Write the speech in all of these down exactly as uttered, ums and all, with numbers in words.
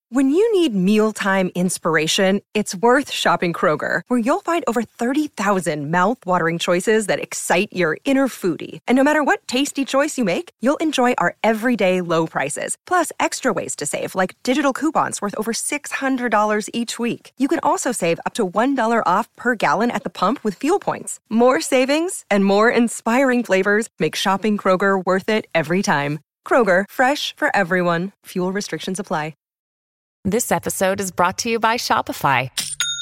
When you need mealtime inspiration, it's worth shopping Kroger, where you'll find over thirty thousand mouth-watering choices that excite your inner foodie. And no matter what tasty choice you make, you'll enjoy our everyday low prices, plus extra ways to save, like digital coupons worth over six hundred dollars each week. You can also save up to one dollar off per gallon at the pump with fuel points. More savings and more inspiring flavors make shopping Kroger worth it every time. Kroger, fresh for everyone. Fuel restrictions apply. This episode is brought to you by Shopify.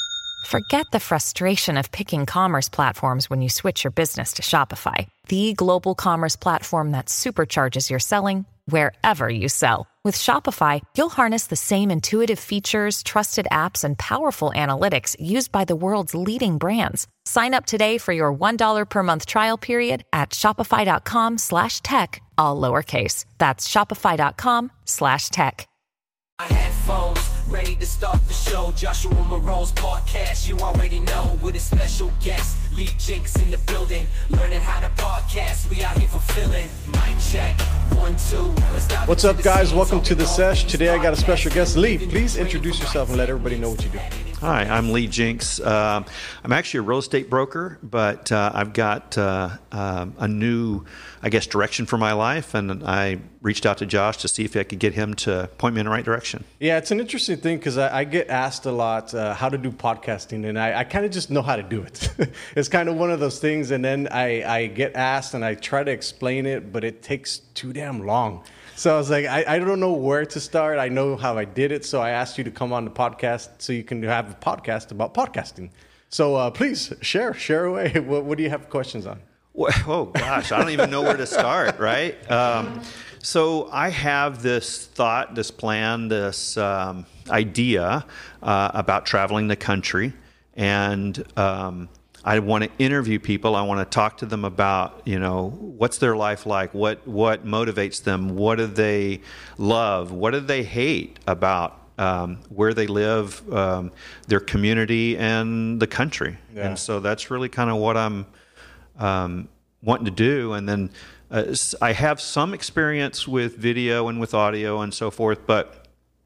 Forget the frustration of picking commerce platforms when you switch your business to Shopify, the global commerce platform that supercharges your selling wherever you sell. With Shopify, you'll harness the same intuitive features, trusted apps, and powerful analytics used by the world's leading brands. Sign up today for your one dollar per month trial period at shopify.com slash tech, all lowercase. That's shopify.com slash tech. I had phones ready to start the show. Joshua Marone's podcast, you already know. With a special guest, Lee Jinks in the building. Learning how to podcast, we out here fulfilling. Mic check, one, two. What's up, guys? Welcome to the sesh. Today I got a special guest. Lee, please introduce yourself and let everybody know what you do. Hi, I'm Lee Jinks. Uh, I'm actually a real estate broker, but uh, I've got uh, um, a new, I guess, direction for my life, and I reached out to Josh to see if I could get him to point me in the right direction. Yeah, it's an interesting thing because I, I get asked a lot uh, how to do podcasting, and I, I kind of just know how to do it. It's kind of one of those things, and then I, I get asked, and I try to explain it, but it takes too damn long. So I was like, I, I don't know where to start. I know how I did it. So I asked you to come on the podcast so you can have a podcast about podcasting. So uh, please share, share away. What, what do you have questions on? Well, oh, gosh, I don't even know where to start, right? Um, so I have this thought, this plan, this um, idea uh, about traveling the country. And um, I want to interview people. I want to talk to them about, you know, what's their life like? What what motivates them? What do they love? What do they hate about um, where they live, um, their community, and the country? Yeah. And so that's really kind of what I'm um, wanting to do. And then uh, I have some experience with video and with audio and so forth, but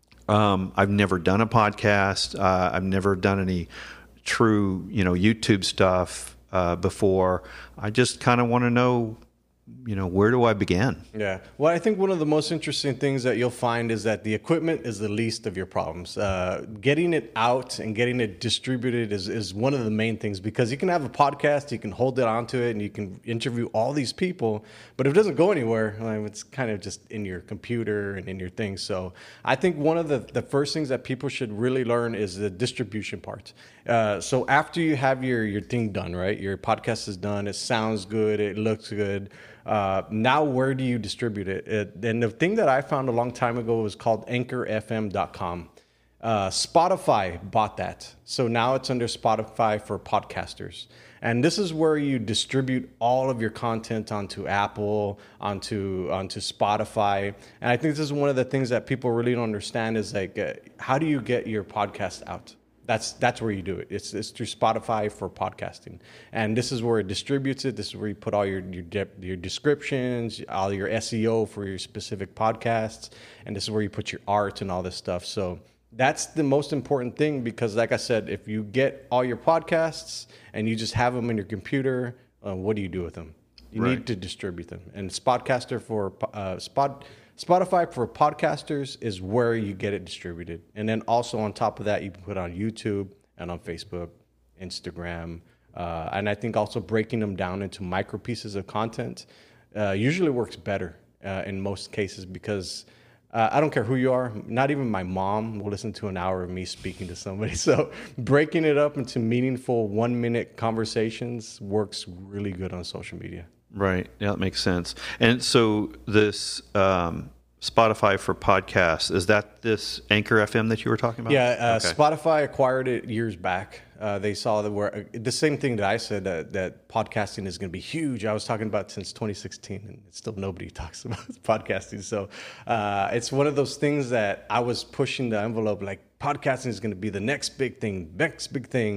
um, I've never done a podcast. Uh, I've never done any true, you know, YouTube stuff uh, before. I just kind of want to know, you know, where do I begin? Yeah. Well, I think one of the most interesting things that you'll find is that the equipment is the least of your problems. Uh, getting it out and getting it distributed is, is one of the main things, because you can have a podcast, you can hold it onto it, and you can interview all these people, but if it doesn't go anywhere, like, it's kind of just in your computer and in your thing. So I think one of the, the first things that people should really learn is the distribution part. Uh, so after you have your, your thing done, right, your podcast is done, it sounds good, it looks good, Uh, now, where do you distribute it? it? And the thing that I found a long time ago was called anchor f m dot com. Uh, Spotify bought that. So now it's under Spotify for podcasters. And this is where you distribute all of your content onto Apple, onto onto Spotify. And I think this is one of the things that people really don't understand is like, uh, how do you get your podcast out? That's that's where you do it. It's it's through Spotify for podcasting, and this is where it distributes it. This is where you put all your your, de- your descriptions, all your S E O for your specific podcasts, and this is where you put your art and all this stuff. So that's the most important thing, because, like I said, if you get all your podcasts and you just have them in your computer, uh, what do you do with them? You right. need to distribute them. And Spotcaster for uh, Spot. Spotify for podcasters is where you get it distributed. And then also on top of that, you can put it on YouTube and on Facebook, Instagram. Uh, and I think also breaking them down into micro pieces of content uh, usually works better uh, in most cases, because uh, I don't care who you are. Not even my mom will listen to an hour of me speaking to somebody. So breaking it up into meaningful one minute conversations works really good on social media. Right. Yeah, that makes sense. And so this um, Spotify for podcasts, is that this Anchor F M that you were talking about? Yeah, uh, okay. Spotify acquired it years back. Uh, they saw that we're, uh, the same thing that I said, that, that podcasting is going to be huge. I was talking about since twenty sixteen, and still nobody talks about podcasting. So uh, it's one of those things that I was pushing the envelope, like podcasting is going to be the next big thing, next big thing.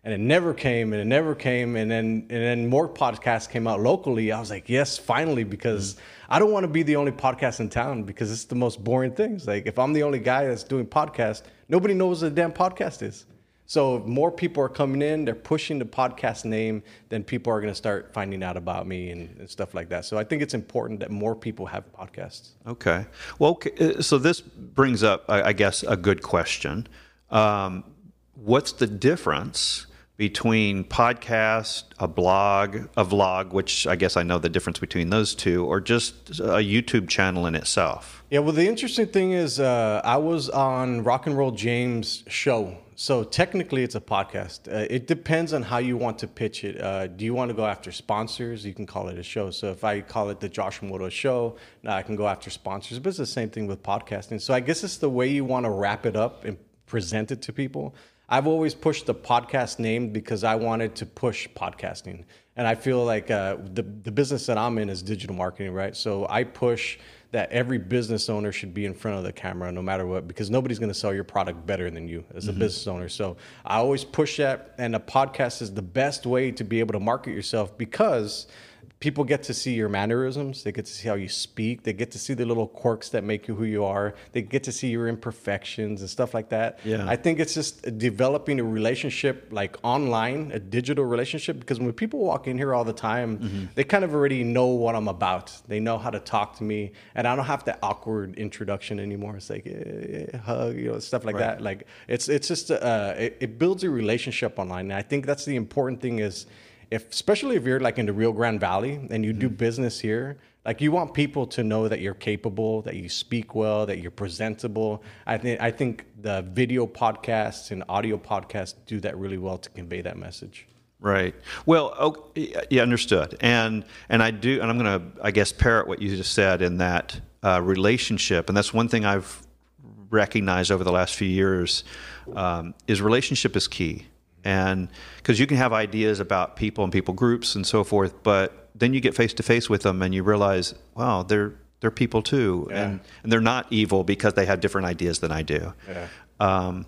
And it never came, and it never came, and then and then more podcasts came out locally. I was like, yes, finally, because mm-hmm. I don't want to be the only podcast in town because it's the most boring thing. It's like if I'm the only guy that's doing podcasts, nobody knows what a damn podcast is. So if more people are coming in, they're pushing the podcast name, then people are going to start finding out about me and, and stuff like that. So I think it's important that more people have podcasts. Okay. Well, okay. So this brings up, I guess, a good question. Um, what's the difference between podcast, a blog, a vlog, which I guess I know the difference between those two, or just a YouTube channel in itself? Yeah, well, the interesting thing is uh, I was on Rock and Roll James' show. So technically it's a podcast. Uh, it depends on how you want to pitch it. Uh, do you want to go after sponsors? You can call it a show. So if I call it the Josh Moto Show, now I can go after sponsors, but it's the same thing with podcasting. So I guess it's the way you want to wrap it up and present it to people. I've always pushed the podcast name because I wanted to push podcasting. And I feel like uh, the, the business that I'm in is digital marketing, right? So I push that every business owner should be in front of the camera no matter what, because nobody's going to sell your product better than you as a mm-hmm. business owner. So I always push that. And a podcast is the best way to be able to market yourself because people get to see your mannerisms. They get to see how you speak. They get to see the little quirks that make you who you are. They get to see your imperfections and stuff like that. Yeah. I think it's just developing a relationship like online, a digital relationship, because when people walk in here all the time, mm-hmm. they kind of already know what I'm about. They know how to talk to me, and I don't have that awkward introduction anymore. It's like, yeah, yeah, hug, you know, stuff like right. that. Like it's it's just, uh, it, it builds a relationship online. And I think that's the important thing is, If, especially if you're like in the Rio Grande Valley and you mm-hmm. do business here, like you want people to know that you're capable, that you speak well, that you're presentable. I think I think the video podcasts and audio podcasts do that really well to convey that message. Right. Well, okay, yeah, understood. And and I do, and I'm going to, I guess, parrot what you just said in that uh, relationship. And that's one thing I've recognized over the last few years um, is relationship is key. And because you can have ideas about people and people groups and so forth, but then you get face to face with them and you realize, wow, they're they're people too, yeah. and and they're not evil because they have different ideas than I do. Yeah. Um,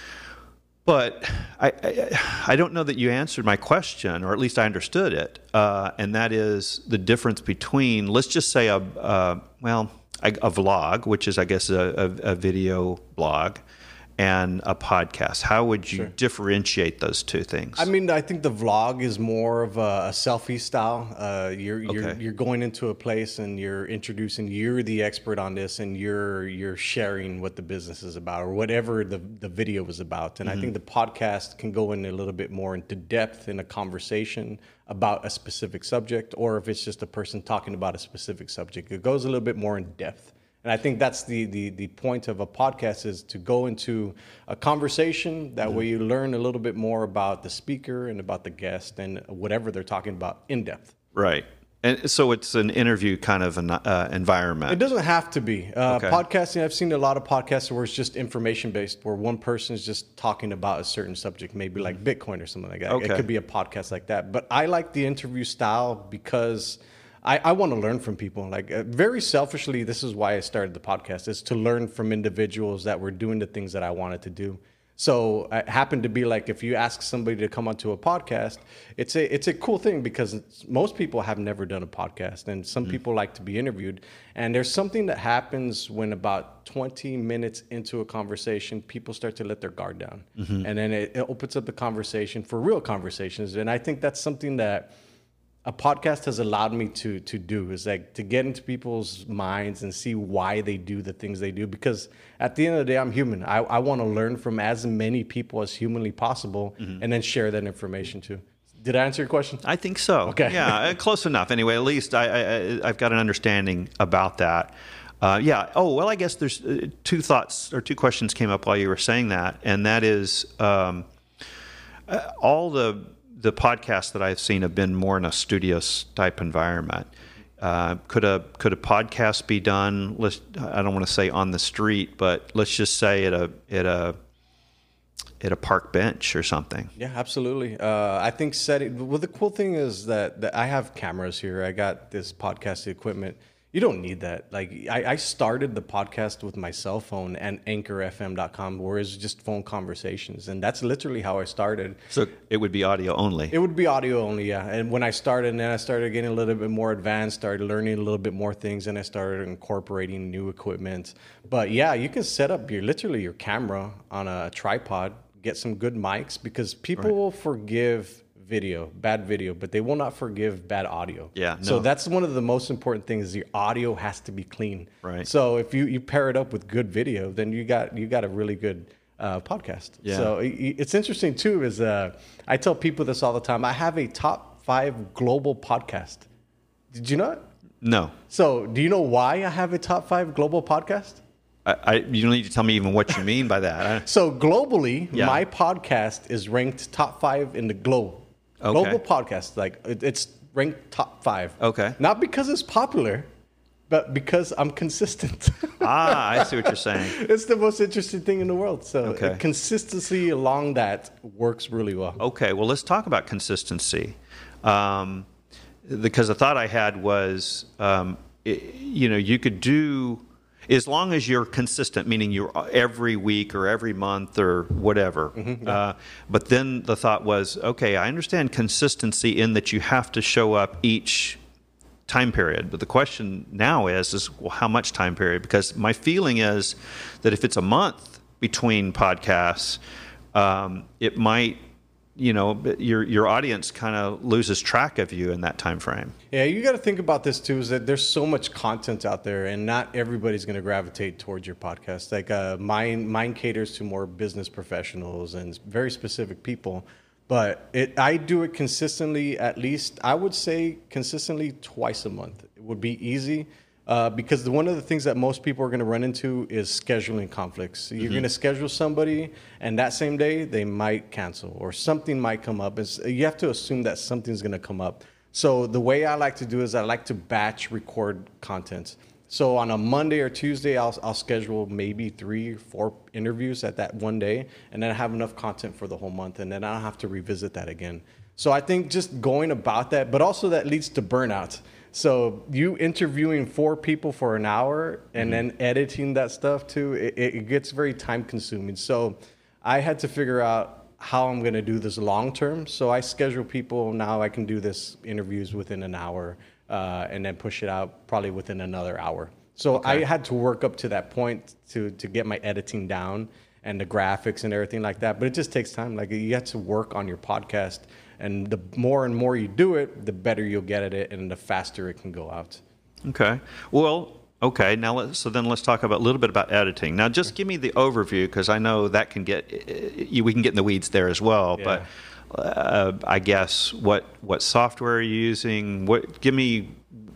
but I, I I don't know that you answered my question, or at least I understood it, uh, and that is the difference between, let's just say a uh, well a, a vlog, which is I guess a, a, a video blog, and a podcast. How would you sure. differentiate those two things? I mean, I think the vlog is more of a, a selfie style. Uh, you're you're okay. you're going into a place and you're introducing. You're the expert on this, and you're you're sharing what the business is about or whatever the the video is about. And mm-hmm. I think the podcast can go in a little bit more into depth in a conversation about a specific subject, or if it's just a person talking about a specific subject, it goes a little bit more in depth. And I think that's the, the the point of a podcast is to go into a conversation. That mm-hmm. way you learn a little bit more about the speaker and about the guest and whatever they're talking about in depth. Right. And so it's an interview kind of an uh, environment. It doesn't have to be. Uh, okay. Podcasting, I've seen a lot of podcasts where it's just information-based, where one person is just talking about a certain subject, maybe like Bitcoin or something like that. Okay. It could be a podcast like that. But I like the interview style because I, I want to learn from people. Like uh, very selfishly, this is why I started the podcast, is to learn from individuals that were doing the things that I wanted to do. So it happened to be like, if you ask somebody to come onto a podcast, it's a it's a cool thing because it's, most people have never done a podcast, and some mm-hmm. people like to be interviewed. And there's something that happens when about twenty minutes into a conversation, people start to let their guard down. Mm-hmm. And then it, it opens up the conversation for real conversations. And I think that's something that a podcast has allowed me to to do, is like to get into people's minds and see why they do the things they do. Because at the end of the day, I'm human. I, I want to learn from as many people as humanly possible, mm-hmm. and then share that information too. Did I answer your question? I think so. Okay. Yeah, close enough. Anyway, at least I, I, I've got an understanding about that. Uh, yeah. Oh, well, I guess there's uh, two thoughts or two questions came up while you were saying that, and that is um, uh, all the the podcasts that I've seen have been more in a studio type environment. Uh, could a could a podcast be done? Let's, I don't want to say on the street, but let's just say at a at a at a park bench or something. Yeah, absolutely. Uh, I think setting. Well, the cool thing is that, that I have cameras here. I got this podcast equipment. You don't need that. Like I, I started the podcast with my cell phone and anchor f m dot com, where it's just phone conversations, and that's literally how I started. So it would be audio only. It would be audio only, yeah. And when I started, and then I started getting a little bit more advanced, started learning a little bit more things, and I started incorporating new equipment. But yeah, you can set up your literally your camera on a tripod, get some good mics, because people Right. will forgive video, bad video, but they will not forgive bad audio. Yeah, So no. that's one of the most important things. Is your audio has to be clean. Right. So if you, you pair it up with good video, then you got you got a really good uh, podcast. Yeah. So i- i- it's interesting too. Is uh, I tell people this all the time. I have a top five global podcast. Did you know it? No. So do you know why I have a top five global podcast? I, I, you don't need to tell me even what you mean by that. I- So globally, Yeah. my podcast is ranked top five in the globe. Okay. Global podcast, like it, it's ranked top five. Okay. Not because it's popular, but because I'm consistent. ah, I see what you're saying. It's the most interesting thing in the world. So Okay. uh, consistency along that works really well. Okay, well, let's talk about consistency. Um, because the thought I had was, um, i you know, you could do, as long as you're consistent, meaning you're every week or every month or whatever. Mm-hmm, yeah. uh, but then the thought was, okay, I understand consistency in that you have to show up each time period. But the question now is, is well, how much time period? Because my feeling is that if it's a month between podcasts, um, it might, you know, your your audience kind of loses track of you in that time frame. Yeah, you got to think about this too. Is that there's so much content out there, and not everybody's going to gravitate towards your podcast. Like uh, mine, mine caters to more business professionals and very specific people. But it, I do it consistently. At least I would say consistently twice a month. It would be easy. Uh, because the, one of the things that most people are going to run into is scheduling conflicts. You're Mm-hmm. going to schedule somebody, and that same day they might cancel, or something might come up. It's, you have to assume that something's going to come up. So the way I like to do is I like to batch record content. So on a Monday or Tuesday, I'll, I'll schedule maybe three, four interviews at that one day, and then I have enough content for the whole month, and then I don't have to revisit that again. So I think just going about that, but also that leads to burnout. So you interviewing four people for an hour and then editing that stuff too, it, it gets very time consuming. So I had to figure out how I'm going to do this long term. So I schedule people now. I can do this interviews within an hour uh, and then push it out probably within another hour. So I had to work up to that point to to get my editing down and the graphics and everything like that. But it just takes time. Like you have to work on your podcast. And the more and more you do it, the better you'll get at it, and the faster it can go out. Okay. Well, okay. Now, let's, so then let's talk about a little bit about editing. Now, just give me the overview, because I know that can get you. We can get in the weeds there as well. Yeah. But uh, I guess what what software are you using? What give me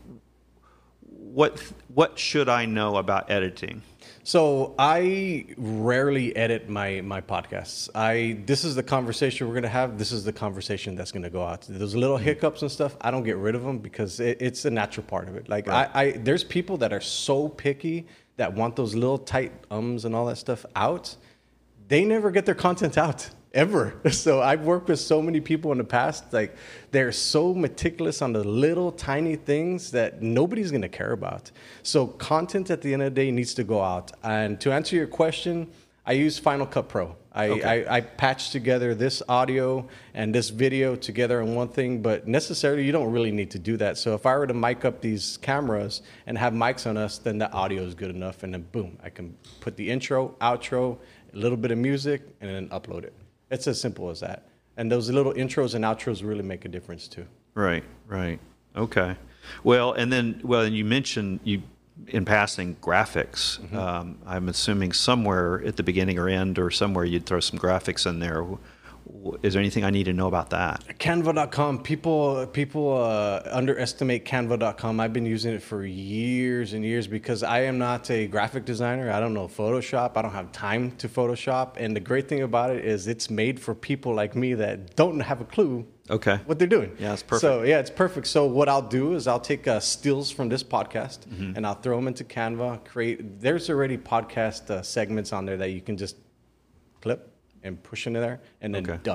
what what should I know about editing? So I rarely edit my my podcasts. I this is the conversation we're gonna have. This is the conversation that's gonna go out. Those little hiccups and stuff, I don't get rid of them because it, it's a natural part of it. Like Right. I, I, there's people that are so picky that want those little tight ums and all that stuff out. They never get their content out ever. So I've worked with so many people in the past. Like they're so meticulous on the little tiny things that nobody's going to care about. So content at the end of the day needs to go out. And to answer your question, I use Final Cut Pro. I, Okay. I, I patch together this audio and this video together in one thing, but necessarily you don't really need to do that. So if I were to mic up these cameras and have mics on us, then the audio is good enough. And then boom, I can put the intro, outro, a little bit of music, and then upload it. It's as simple as that. And those little intros and outros really make a difference too. Right, right. Okay. Well, and then, well, and you mentioned you in passing graphics. Mm-hmm. Um, I'm assuming somewhere at the beginning or end or somewhere you'd throw some graphics in there. Is there anything I need to know about that? Canva dot com. People people uh, underestimate Canva dot com. I've been using it for years and years because I am not a graphic designer. I don't know Photoshop. I don't have time to Photoshop. And the great thing about it is it's made for people like me that don't have a clue Okay. what they're doing. Yeah, it's perfect. So yeah, it's perfect. So what I'll do is I'll take uh, stills from this podcast Mm-hmm. and I'll throw them into Canva. Create. There's already podcast uh, segments on there that you can just clip and push into there, and then Okay. done.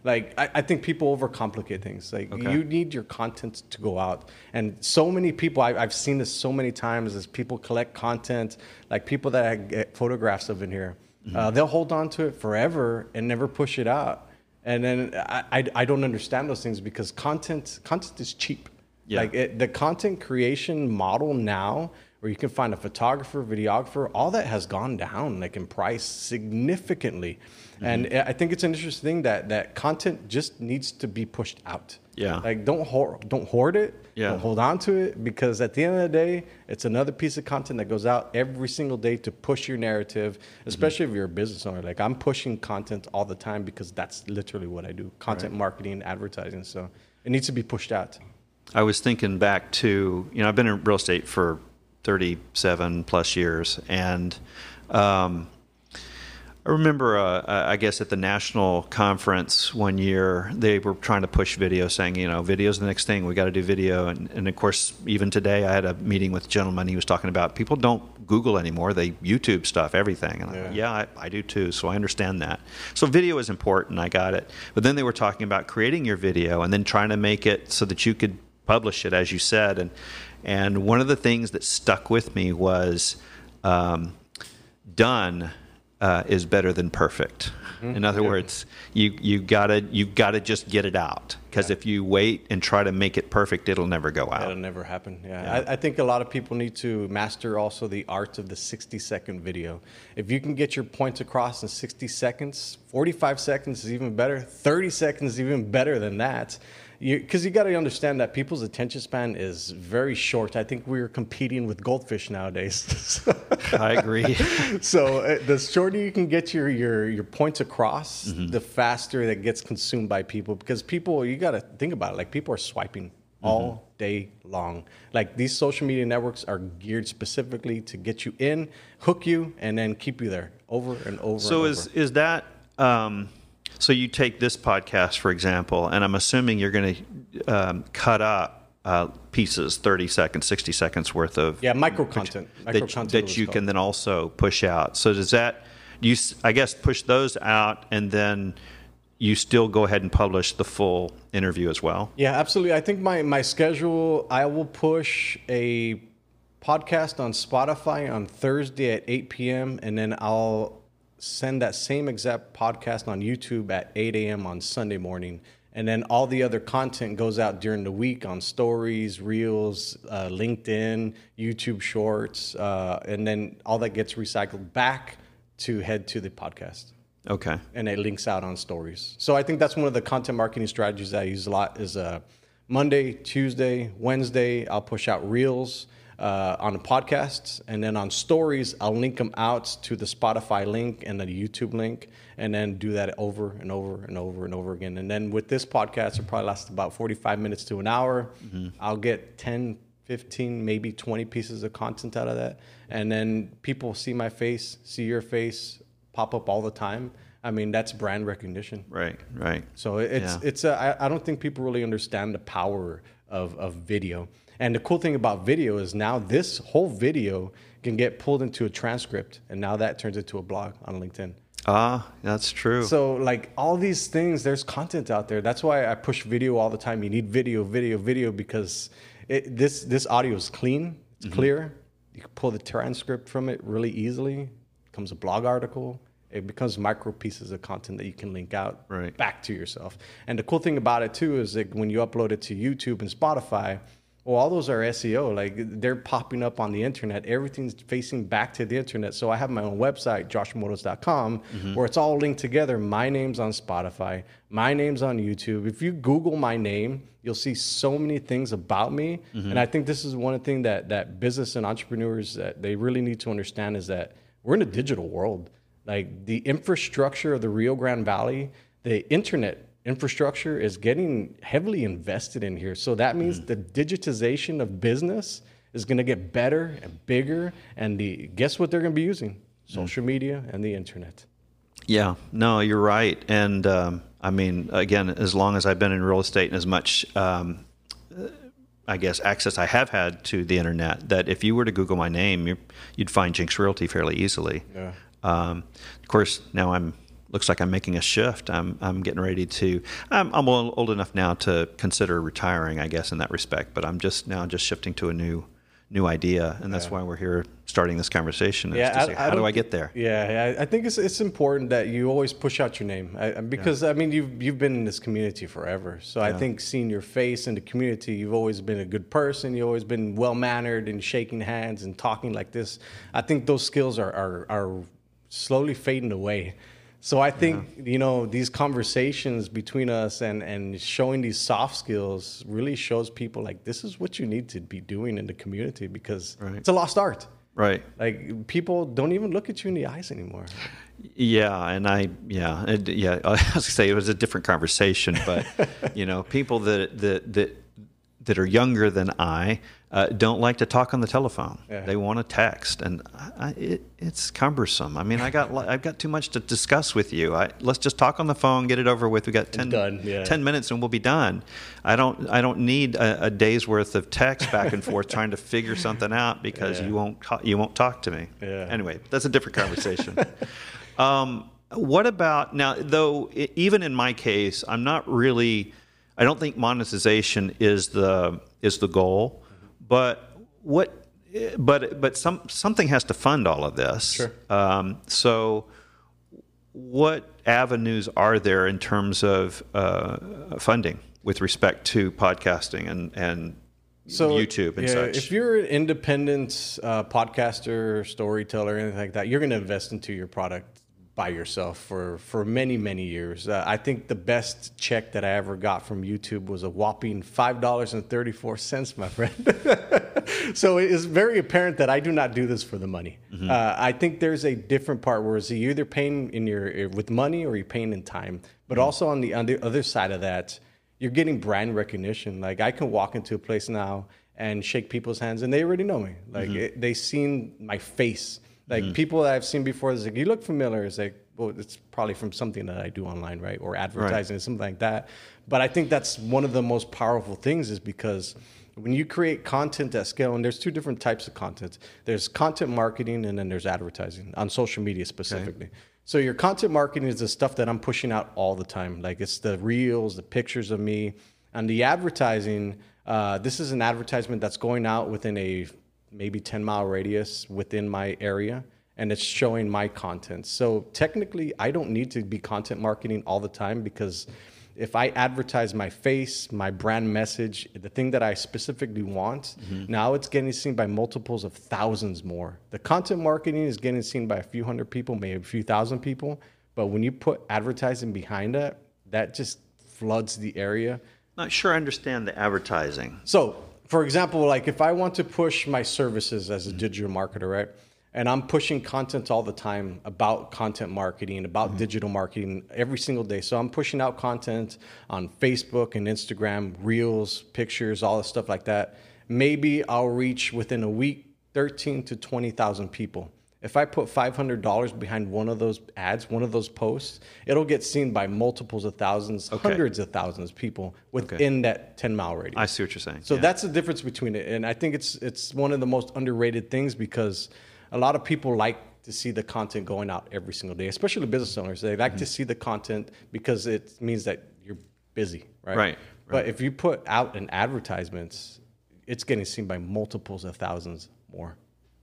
Like, I, I think people overcomplicate things. Like, Okay. you need your content to go out. And so many people, I, I've seen this so many times as people collect content, like people that I get photographs of in here, mm-hmm. uh, they'll hold on to it forever and never push it out. And then I, I, I don't understand those things because content content is cheap. Yeah. Like it, the content creation model now, where you can find a photographer, videographer, all that has gone down like in price significantly. Mm-hmm. And I think it's an interesting thing that that content just needs to be pushed out. Yeah. Like don't hoard, don't hoard it. Yeah. Don't hold on to it, because at the end of the day, it's another piece of content that goes out every single day to push your narrative, especially mm-hmm. if you're a business owner. Like I'm pushing content all the time because that's literally what I do. Content right. marketing, advertising. So it needs to be pushed out. I was thinking back to, you know, I've been in real estate for thirty-seven plus years. And um, I remember, uh, I guess at the national conference one year, they were trying to push video, saying, you know, video's the next thing. We got to do video. And, and of course, even today, I had a meeting with a gentleman. He was talking about people don't Google anymore. They YouTube stuff, everything. And yeah, I, yeah I, I do too. So I understand that. So video is important. I got it. But then they were talking about creating your video and then trying to make it so that you could publish it, as you said. And and one of the things that stuck with me was um, done uh, is better than perfect. Mm-hmm. In other yeah. words, you you gotta you gotta just get it out, because yeah. if you wait and try to make it perfect, it'll never go out. It'll never happen. Yeah, yeah. I, I think a lot of people need to master also the art of the sixty second video. If you can get your points across in sixty seconds, forty-five seconds is even better. thirty seconds is even better than that. Because you, you got to understand that people's attention span is very short. I think we're competing with goldfish nowadays. I agree. So uh, the shorter you can get your your, your points across, mm-hmm. the faster that gets consumed by people. Because people, you got to think about it. Like people are swiping mm-hmm. all day long. Like these social media networks are geared specifically to get you in, hook you, and then keep you there over and over. So and is over. is that? Um, So you take this podcast, for example, and I'm assuming you're going to um, cut up uh, pieces, thirty seconds, sixty seconds worth of yeah micro content micro that, content that you can then also push out. So does that you I guess push those out, and then you still go ahead and publish the full interview as well? Yeah, absolutely. I think my my schedule, I will push a podcast on Spotify on Thursday at eight p.m. and then I'll send that same exact podcast on YouTube at eight a.m. on Sunday morning. And then all the other content goes out during the week on stories, reels, uh, LinkedIn, YouTube shorts, uh, and then all that gets recycled back to head to the podcast. Okay. And it links out on stories. So I think that's one of the content marketing strategies I use a lot is uh, Monday, Tuesday, Wednesday, I'll push out reels Uh, on the podcasts, and then on stories, I'll link them out to the Spotify link and the YouTube link, and then do that over and over and over and over again. And then with this podcast, it'll probably last about forty-five minutes to an hour. Mm-hmm. I'll get ten, fifteen, maybe twenty pieces of content out of that. And then people see my face, see your face pop up all the time. I mean, that's brand recognition. Right, right. So it's, yeah. it's a, I, I don't think people really understand the power of, of video. And the cool thing about video is now this whole video can get pulled into a transcript, and now that turns into a blog on LinkedIn. Ah, that's true. So like all these things, there's content out there. That's why I push video all the time. You need video, video, video, because it, this this audio is clean, it's mm-hmm. clear. You can pull the transcript from it really easily. It becomes a blog article. It becomes micro pieces of content that you can link out right. back to yourself. And the cool thing about it too is that when you upload it to YouTube and Spotify, well, all those are S E O. Like they're popping up on the internet. Everything's facing back to the internet. So I have my own website, joshua motors dot com, mm-hmm. where it's all linked together. My name's on Spotify. My name's on YouTube. If you Google my name, you'll see so many things about me. Mm-hmm. And I think this is one thing that that business and entrepreneurs that they really need to understand is that we're in a digital world. Like the infrastructure of the Rio Grande Valley, the internet infrastructure is getting heavily invested in here. So that means mm. the digitization of business is going to get better and bigger. And the guess what they're going to be using? Social mm. media and the internet. Yeah, no, you're right. And um, I mean, again, as long as I've been in real estate and as much, um, I guess, access I have had to the internet, that if you were to Google my name, you're, you'd find Jinx Realty fairly easily. Yeah. Um, of course, now I'm looks like I'm making a shift. I'm I'm getting ready to. I'm I'm old enough now to consider retiring, I guess, in that respect. But I'm just now just shifting to a new new idea, and that's yeah. why we're here starting this conversation. Is yeah, to say, I, I how do I get there? Yeah, I think it's it's important that you always push out your name I, because yeah. I mean you've you've been in this community forever. So yeah. I think seeing your face in the community, you've always been a good person. You've always been well mannered and shaking hands and talking like this. I think those skills are are, are slowly fading away. So I think, yeah. you know, these conversations between us and, and showing these soft skills really shows people like this is what you need to be doing in the community because right. it's a lost art. Right. Like people don't even look at you in the eyes anymore. Yeah. And I, yeah, it, yeah, I was going to say it was a different conversation, but, you know, people that, that, that, that are younger than I uh, don't like to talk on the telephone. Yeah. They want to text, and I, it, it's cumbersome. I mean, I got I've got too much to discuss with you. I, let's just talk on the phone, get it over with. We got ten, yeah. ten minutes, and we'll be done. I don't I don't need a, a day's worth of text back and forth trying to figure something out because yeah. you won't you won't talk to me. Yeah. Anyway, that's a different conversation. um, what about now? Though, even in my case, I'm not really. I don't think monetization is the is the goal, but what but but some something has to fund all of this. Sure. Um, so, what avenues are there in terms of uh, funding with respect to podcasting and and so, YouTube and yeah, such? If you're an independent uh, podcaster, storyteller, anything like that, you're going to invest into your product by yourself for, for many, many years. Uh, I think the best check that I ever got from YouTube was a whopping five dollars and thirty-four cents, my friend. So it is very apparent that I do not do this for the money. Mm-hmm. Uh, I think there's a different part where you're either paying in your with money or you're paying in time. But mm-hmm. also on the, on the other side of that, you're getting brand recognition. Like I can walk into a place now and shake people's hands and they already know me. Like mm-hmm. it, they seen my face. Like mm-hmm. people that I've seen before, it's like, you look familiar. It's like, well, it's probably from something that I do online, right? Or advertising, right. or something like that. But I think that's one of the most powerful things is because when you create content at scale, and there's two different types of content. There's content marketing and then there's advertising on social media specifically. Okay. So your content marketing is the stuff that I'm pushing out all the time. Like it's the reels, the pictures of me. And the advertising, uh, this is an advertisement that's going out within a maybe ten mile radius within my area, and it's showing my content. So technically, I don't need to be content marketing all the time because if I advertise my face, my brand message, the thing that I specifically want, mm-hmm. now it's getting seen by multiples of thousands more. The content marketing is getting seen by a few hundred people, maybe a few thousand people. But when you put advertising behind that, that just floods the area. Not sure I understand the advertising. So, for example, like if I want to push my services as a mm-hmm. digital marketer, right? And I'm pushing content all the time about content marketing, about mm-hmm. digital marketing every single day. So I'm pushing out content on Facebook and Instagram, reels, pictures, all the stuff like that. Maybe I'll reach within a week thirteen to twenty thousand people. If I put five hundred dollars behind one of those ads, one of those posts, it'll get seen by multiples of thousands, okay. hundreds of thousands of people within okay. that ten mile radius. I see what you're saying. So yeah. that's the difference between it. And I think it's it's one of the most underrated things because a lot of people like to see the content going out every single day, especially business owners. They like mm-hmm. to see the content because it means that you're busy, right? Right. But right. if you put out an advertisement, it's getting seen by multiples of thousands more.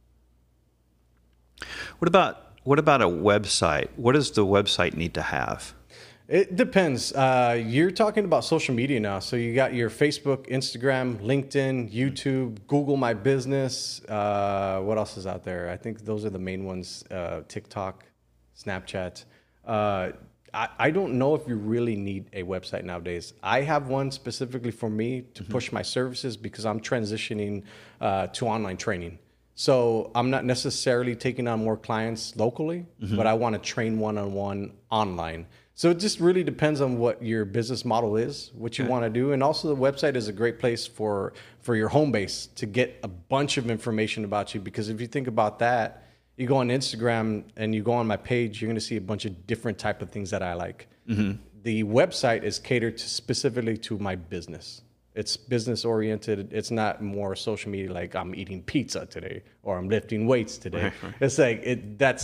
What about what about a website? What does the website need to have? It depends. Uh, you're talking about social media now. So you got your Facebook, Instagram, LinkedIn, YouTube, Google My Business. Uh, what else is out there? I think those are the main ones. Uh, TikTok, Snapchat. Uh, I, I don't know if you really need a website nowadays. I have one specifically for me to mm-hmm. push my services because I'm transitioning uh, to online training. So I'm not necessarily taking on more clients locally, mm-hmm. but I want to train one-on-one online. So it just really depends on what your business model is, what you okay. want to do. And also the website is a great place for, for your home base to get a bunch of information about you. Because if you think about that, you go on Instagram and you go on my page, you're going to see a bunch of different type of things that I like. Mm-hmm. The website is catered to specifically to my business. It's business oriented. It's not more social media like I'm eating pizza today or I'm lifting weights today. Right, right. It's like it, that's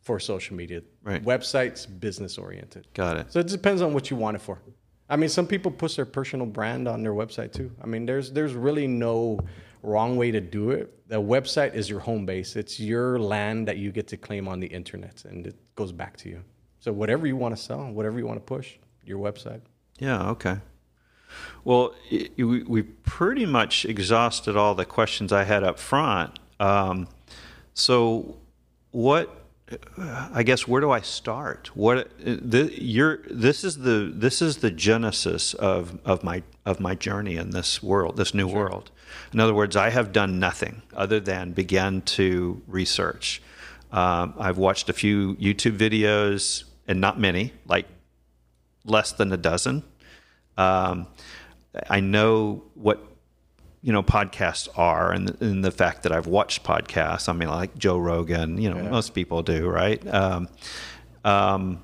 for social media. Right. Websites, business oriented. Got it. So it depends on what you want it for. I mean, some people push their personal brand on their website too. I mean, there's there's really no wrong way to do it. The website is your home base. It's your land that you get to claim on the internet, and it goes back to you. So whatever you want to sell, whatever you want to push, your website. Yeah, okay. Well, it, we, we pretty much exhausted all the questions I had up front. Um, so what, I guess, where do I start? What the, you're, this is the this is the genesis of, of my of my journey in this world, this new sure. world. In other words, I have done nothing other than begin to research. Um, I've watched a few YouTube videos, and not many, like less than a dozen. Um, I know what, you know, podcasts are, and the, and the fact that I've watched podcasts. I mean, like Joe Rogan, you know, yeah. most people do, right? Um, um,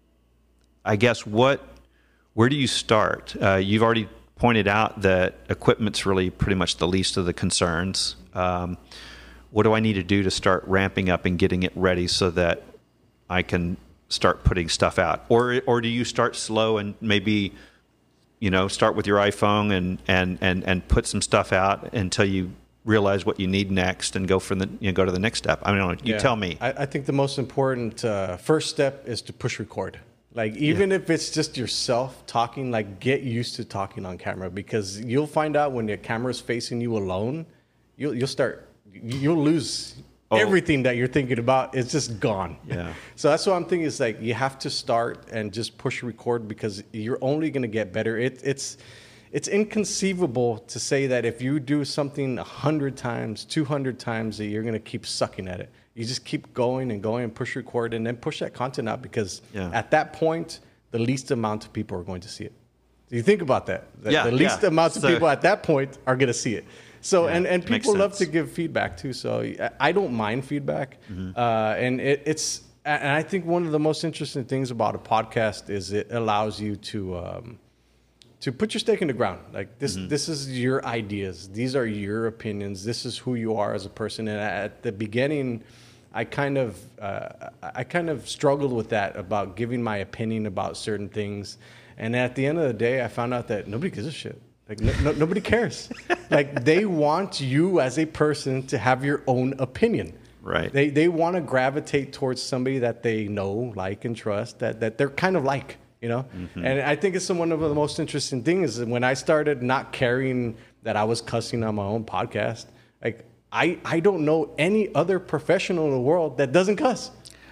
I guess what, where do you start? Uh, you've already pointed out that equipment's really pretty much the least of the concerns. Um, what do I need to do to start ramping up and getting it ready so that I can start putting stuff out? Or, or do you start slow and maybe, you know, start with your iPhone and, and, and, and put some stuff out until you realize what you need next and go from the, you know, go to the next step? I mean, you yeah. tell me. I, I think the most important uh, first step is to push record. Like, even yeah. if it's just yourself talking, like, get used to talking on camera, because you'll find out when the camera's facing you alone, you'll, you'll start, you'll lose oh. everything that you're thinking about. It's just gone. Yeah. So that's what I'm thinking is, like, you have to start and just push record, because you're only going to get better. It, it's it's inconceivable to say that if you do something one hundred times, two hundred times, that you're going to keep sucking at it. You just keep going and going and push record and then push that content out, because yeah. at that point, the least amount of people are going to see it. So you think about that. The, yeah, the least yeah. amount of so, people at that point are going to see it. So yeah, and, and people love to sense. give feedback too. So I don't mind feedback. Mm-hmm. Uh, and it, it's and I think one of the most interesting things about a podcast is it allows you to um, to put your stake in the ground. Like this, mm-hmm. this is your ideas. These are your opinions. This is who you are as a person. And at the beginning, I kind of uh, I kind of struggled with that, about giving my opinion about certain things. And at the end of the day, I found out that nobody gives a shit. Like no, no, nobody cares. Like, they want you as a person to have your own opinion. Right. They they want to gravitate towards somebody that they know, like, and trust, that that they're kind of like, you know. Mm-hmm. And I think it's one of the most interesting things is when I started not caring that I was cussing on my own podcast. Like, I I don't know any other professional in the world that doesn't cuss.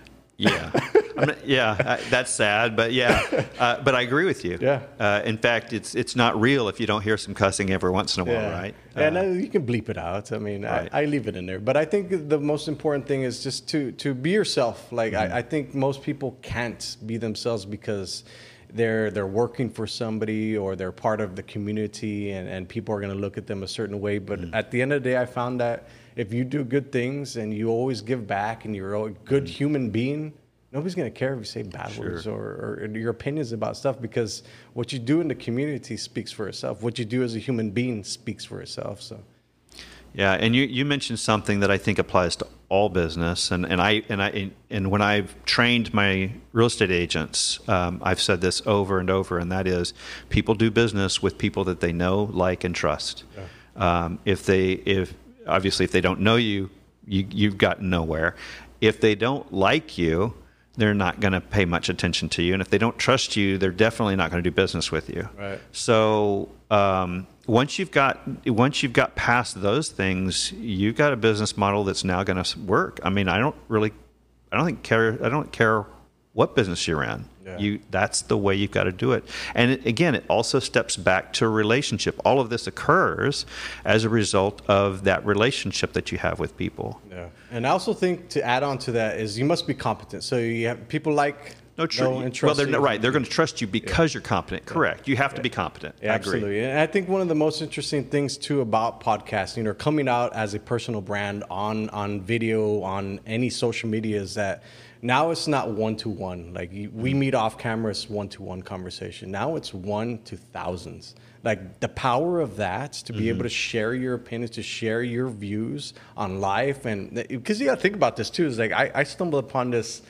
Yeah. I mean, yeah, I, that's sad, but yeah, uh, but I agree with you. Yeah. Uh, in fact, it's it's not real if you don't hear some cussing every once in a while, yeah. right? Uh, and uh, you can bleep it out. I mean, right. I, I leave it in there. But I think the most important thing is just to to be yourself. Like, mm-hmm. I, I think most people can't be themselves because they're they're working for somebody or they're part of the community, and, and people are going to look at them a certain way. But mm-hmm. at the end of the day, I found that if you do good things and you always give back and you're a good mm-hmm. human being, nobody's going to care if you say bad sure. words or, or your opinions about stuff, because what you do in the community speaks for itself. What you do as a human being speaks for itself. So, yeah, and you, you mentioned something that I think applies to all business, and, and I and I and when I've trained my real estate agents, um, I've said this over and over, and that is, people do business with people that they know, like, and trust. Yeah. Um, if they if obviously if they don't know you, you you've gotten nowhere. If they don't like you, they're not going to pay much attention to you. And if they don't trust you, they're definitely not going to do business with you. Right. So um, once you've got once you've got past those things, you've got a business model that's now going to work. I mean, I don't really, I don't think care, I don't care what business you're in. Yeah. You that's the way you've got to do it. And it, again, it also steps back to a relationship. All of this occurs as a result of that relationship that you have with people. Yeah. And I also think, to add on to that, is you must be competent. So you have people like no, tr- know and trust well, they're you. Right. They're going to trust you because yeah. you're competent. Correct. You have yeah. to be competent. Yeah, I absolutely. agree. And I think one of the most interesting things too about podcasting or coming out as a personal brand on on video, on any social media, is that now it's not one-to-one. Like, we meet off camera, it's one-to-one conversation. Now it's one to thousands. Like, the power of that, to be mm-hmm. able to share your opinions, to share your views on life. And because you got to think about this too, is like, I, I stumbled upon this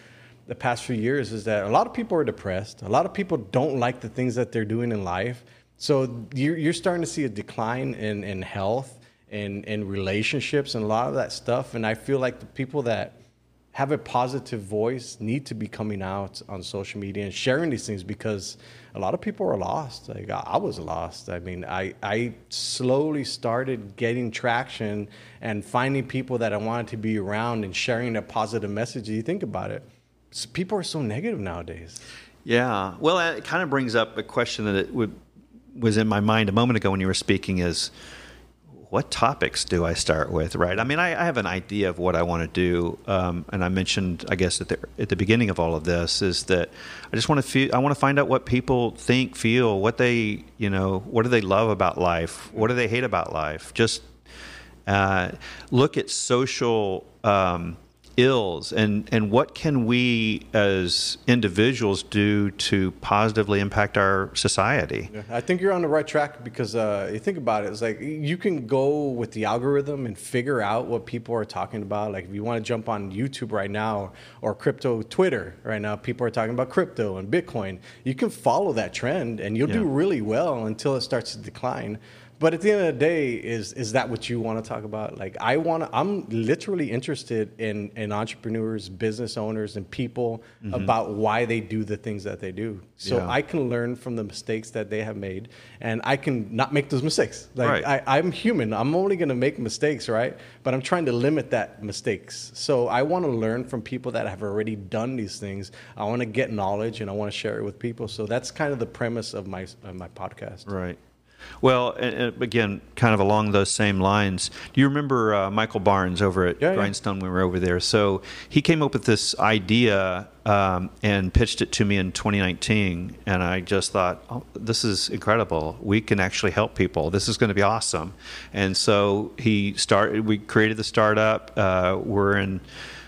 the past few years is that a lot of people are depressed. A lot of people don't like the things that they're doing in life. So you're, you're starting to see a decline in, in health and in relationships and a lot of that stuff. And I feel like the people that have a positive voice need to be coming out on social media and sharing these things, because a lot of people are lost. Like I, I was lost. I mean, I, I slowly started getting traction and finding people that I wanted to be around and sharing a positive message. You think about it. People are so negative nowadays. Yeah. Well, it kind of brings up a question that it would, was in my mind a moment ago when you were speaking is, what topics do I start with, right? I mean, I, I have an idea of what I want to do, um, and I mentioned, I guess, at the at the beginning of all of this, is that I just want to feel, I want to find out what people think, feel, what they, you know, what do they love about life, what do they hate about life. Just uh, look at social um, ills and and what can we as individuals do to positively impact our society. Yeah, I think you're on the right track, because uh, you think about it, it's like you can go with the algorithm and figure out what people are talking about. Like if you want to jump on YouTube right now or crypto Twitter right now, people are talking about crypto and Bitcoin. You can follow that trend and you'll Yeah. do really well until it starts to decline. But at the end of the day, is is that what you want to talk about? Like I want to, I'm literally interested in, in entrepreneurs, business owners, and people mm-hmm. about why they do the things that they do. So Yeah. I can learn from the mistakes that they have made, and I can not make those mistakes. Like Right. I, I'm human. I'm only going to make mistakes, right? But I'm trying to limit that mistakes. So I want to learn from people that have already done these things. I want to get knowledge, and I want to share it with people. So that's kind of the premise of my of my podcast. Right. Well, and, and again, kind of along those same lines, do you remember uh, Michael Barnes over at Yeah, yeah. Grindstone when we were over there? So he came up with this idea um, and pitched it to me in twenty nineteen, and I just thought, oh, this is incredible. We can actually help people. This is going to be awesome. And so he started. We created the startup. Uh, we're in.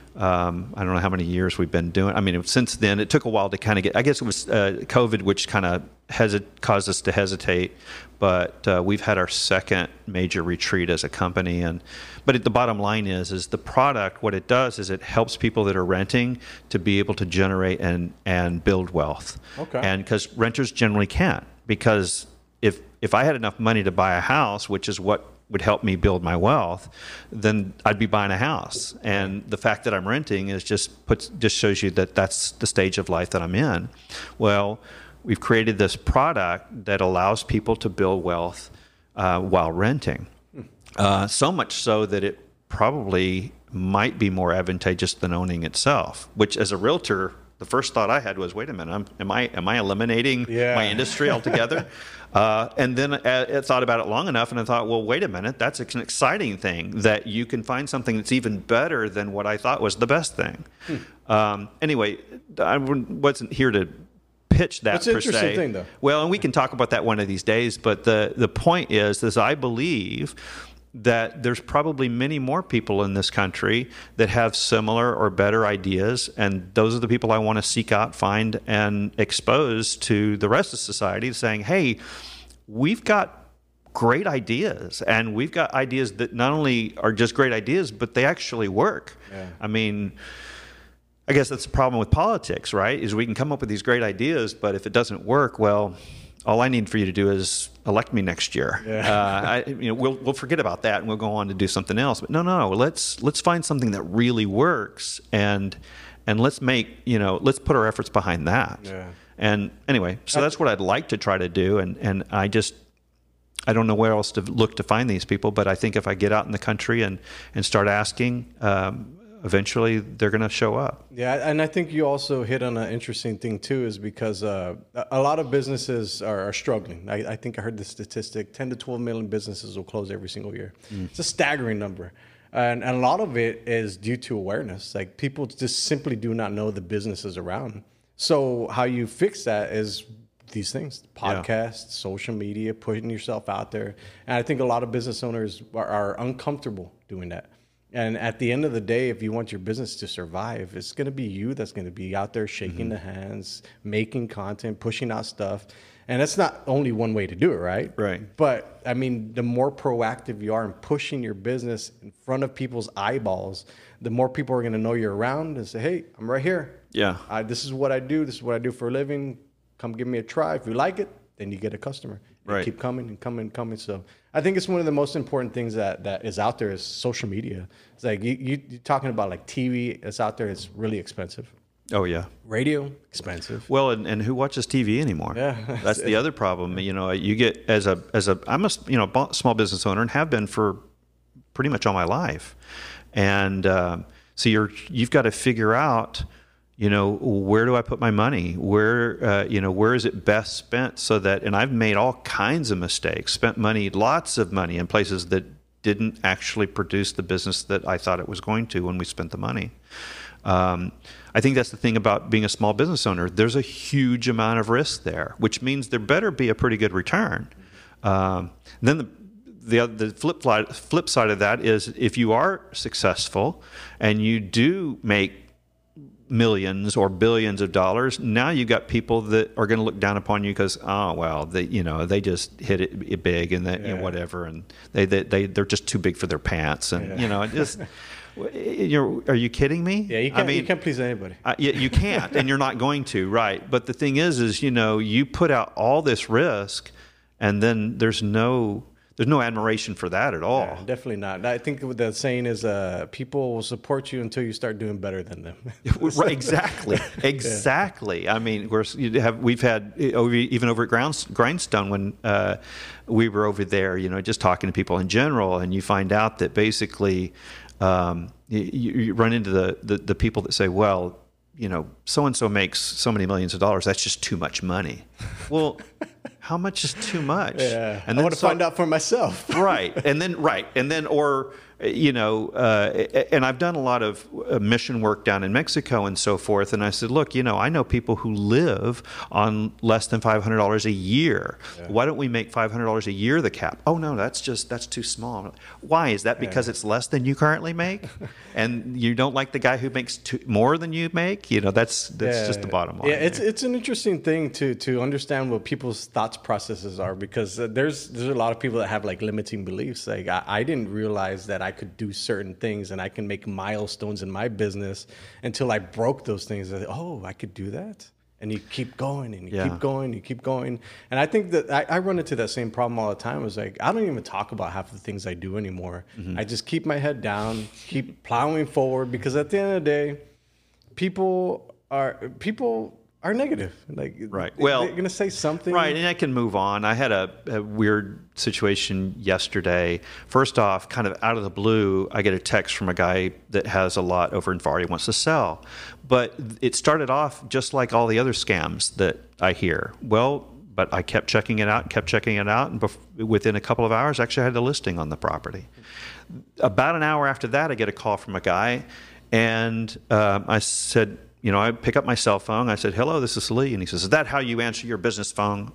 Um, I don't know how many years we've been doing. I mean, since then, it took a while to kind of get. I guess it was uh, COVID, which kind of hesit- caused us to hesitate. But uh, we've had our second major retreat as a company, and but it, the bottom line is, is the product. What it does is it helps people that are renting to be able to generate and and build wealth. Okay. And because renters generally can't, because if if I had enough money to buy a house, which is what would help me build my wealth, then I'd be buying a house. And the fact that I'm renting is just puts just shows you that that's the stage of life that I'm in. Well, we've created this product that allows people to build wealth uh, while renting. Uh, so much so that it probably might be more advantageous than owning itself, which as a realtor, the first thought I had was, wait a minute, I'm, am I am I eliminating Yeah. my industry altogether? uh, and then I, I thought about it long enough, and I thought, well, wait a minute, that's an exciting thing, that you can find something that's even better than what I thought was the best thing. Hmm. Um, anyway, I wasn't here to pitch that That's an per interesting se. thing, though. Well, and we can talk about that one of these days, but the, the point is, is I believe that there's probably many more people in this country that have similar or better ideas, and those are the people I want to seek out, find, and expose to the rest of society, saying, hey, we've got great ideas, and we've got ideas that not only are just great ideas, but they actually work. Yeah. I mean, I guess that's the problem with politics, right? Is we can come up with these great ideas, but if it doesn't work, well, all I need for you to do is elect me next year. Yeah. Uh, I, you know, we'll we'll forget about that and we'll go on to do something else. But no, no, no. Let's let's find something that really works, and and let's make you know let's put our efforts behind that. Yeah. And anyway, so that's what I'd like to try to do, and and I just. I don't know where else to look to find these people, but I think if I get out in the country and, and start asking, um, eventually they're going to show up. Yeah, and I think you also hit on an interesting thing too, is because uh, a lot of businesses are, are struggling. I, I think I heard the statistic: ten to twelve million businesses will close every single year. Mm. It's a staggering number, and, and a lot of it is due to awareness. Like people just simply do not know the businesses around. So how you fix that is these things: podcasts, yeah. social media, putting yourself out there. And I think a lot of business owners are, are uncomfortable doing that. And at the end of the day, if you want your business to survive, it's going to be you that's going to be out there shaking mm-hmm. the hands, making content, pushing out stuff. And that's not only one way to do it, right? Right. But, I mean, the more proactive you are in pushing your business in front of people's eyeballs, the more people are going to know you're around and say, hey, I'm right here. Yeah. I, this is what I do. This is what I do for a living. Come give me a try. If you like it, then you get a customer. You right. keep coming and coming and coming. So I think it's one of the most important things that, that is out there is social media. It's like you, you, you're talking about like T V that's out there. It's really expensive. Oh, yeah. Radio, expensive. Well, and, and who watches T V anymore? Yeah. That's the other problem. You know, you get as a, as a, I'm a, you know, small business owner and have been for pretty much all my life. And uh, so you're, you've got to figure out, you know, where do I put my money? Where, uh, you know, where is it best spent so that, and I've made all kinds of mistakes, spent money, lots of money in places that didn't actually produce the business that I thought it was going to when we spent the money. Um, I think that's the thing about being a small business owner. There's a huge amount of risk there, which means there better be a pretty good return. Um, then the the the flip side, flip side of that is if you are successful and you do make millions or billions of dollars, now you've got people that are going to look down upon you because, oh well, they you know they just hit it big and that yeah. you know whatever, and they they, they they're just too big for their pants, and yeah. you know it just. You're, are you kidding me? Yeah, you can't, I mean, you can't please anybody. Uh, you, you can't, and you're not going to, right? But the thing is, is you know, you put out all this risk, and then there's no there's no admiration for that at all. Yeah, definitely not. I think what the saying is, uh, people will support you until you start doing better than them. Right? Exactly, exactly. Yeah. I mean, we're, you have, we've had even over at Grindstone when uh, we were over there, you know, just talking to people in general, and you find out that basically. Um, you, you run into the, the, the people that say, well, you know, so-and-so makes so many millions of dollars. That's just too much money. Well, how much is too much? Yeah, and then I want to so, find out for myself. Right. And then, right. And then, or, you know, uh, and I've done a lot of mission work down in Mexico and so forth. And I said, look, you know, I know people who live on less than five hundred dollars a year. Yeah. Why don't we make five hundred dollars a year the cap? Oh, no, that's just, that's too small. Why? Is that because yeah. it's less than you currently make? And you don't like the guy who makes two, more than you make? You know, that's that's yeah. just the bottom line. Yeah, it's there. It's an interesting thing to to understand what people's thoughts processes are, because there's there's a lot of people that have like limiting beliefs. Like I, I didn't realize that I could do certain things and I can make milestones in my business until I broke those things. I thought, oh, I could do that. And you keep going and you yeah. keep going, you keep going. And I think that I, I run into that same problem all the time. It was like, I don't even talk about half the things I do anymore. Mm-hmm. I just keep my head down, keep plowing forward, because at the end of the day, people are people are negative. Like, right. They, well, they're going to say something. Right, and I can move on. I had a, a weird situation yesterday. First off, kind of out of the blue, I get a text from a guy that has a lot over in Florida, he wants to sell. But it started off just like all the other scams that I hear. Well, but I kept checking it out, kept checking it out, and bef- within a couple of hours, actually I had a listing on the property. About an hour after that, I get a call from a guy, and um, I said, you know, I pick up my cell phone. I said, hello, this is Lee. And he says, is that how you answer your business phone?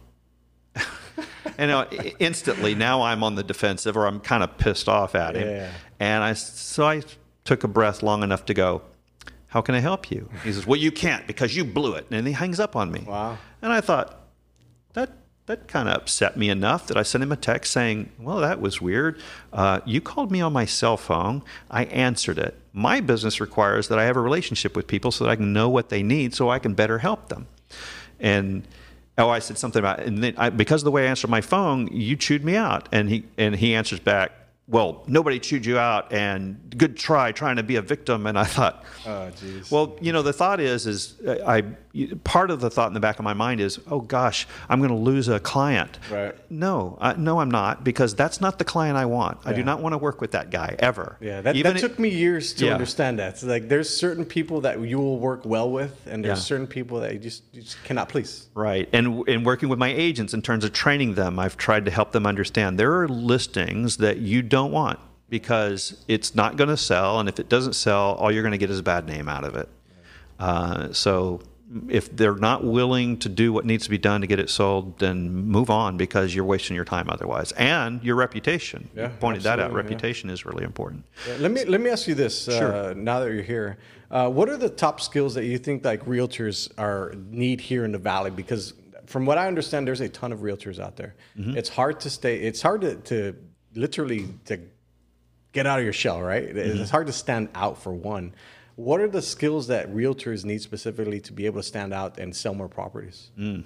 And uh, instantly, now I'm on the defensive, or I'm kind of pissed off at him. Yeah. And I, so I took a breath long enough to go, how can I help you? He says, well, you can't because you blew it. And he hangs up on me. Wow. And I thought, that that kind of upset me enough that I sent him a text saying, well, that was weird. Uh, you called me on my cell phone. I answered it. My business requires that I have a relationship with people so that I can know what they need so I can better help them. And oh, I said something about, and then I, because of the way I answered my phone, you chewed me out. And he and he answers back, well, nobody chewed you out, and good try trying to be a victim. And I thought, oh, geez. Well, you know, the thought is, is I, part of the thought in the back of my mind is, oh gosh, I'm going to lose a client. Right. No, I, no, I'm not, because that's not the client I want. Yeah. I do not want to work with that guy ever. Yeah, that, that took it, me years to yeah. understand that. So like, there's certain people that you will work well with, and there's yeah. certain people that you just, you just cannot please. Right. And in working with my agents in terms of training them, I've tried to help them understand there are listings that you don't don't want because it's not going to sell, and if it doesn't sell, all you're going to get is a bad name out of it. Uh, so if they're not willing to do what needs to be done to get it sold, then move on, because you're wasting your time otherwise. And your reputation. Yeah, you pointed that out. absolutely, Reputation yeah. is really important. Yeah, let me let me ask you this. Sure. Uh, now that you're here, uh, what are the top skills that you think like realtors are need here in the Valley? Because from what I understand, there's a ton of realtors out there. Mm-hmm. It's hard to stay. It's hard to, to literally to get out of your shell, right? Mm-hmm. It's hard to stand out for one. What are the skills that realtors need specifically to be able to stand out and sell more properties? Mm.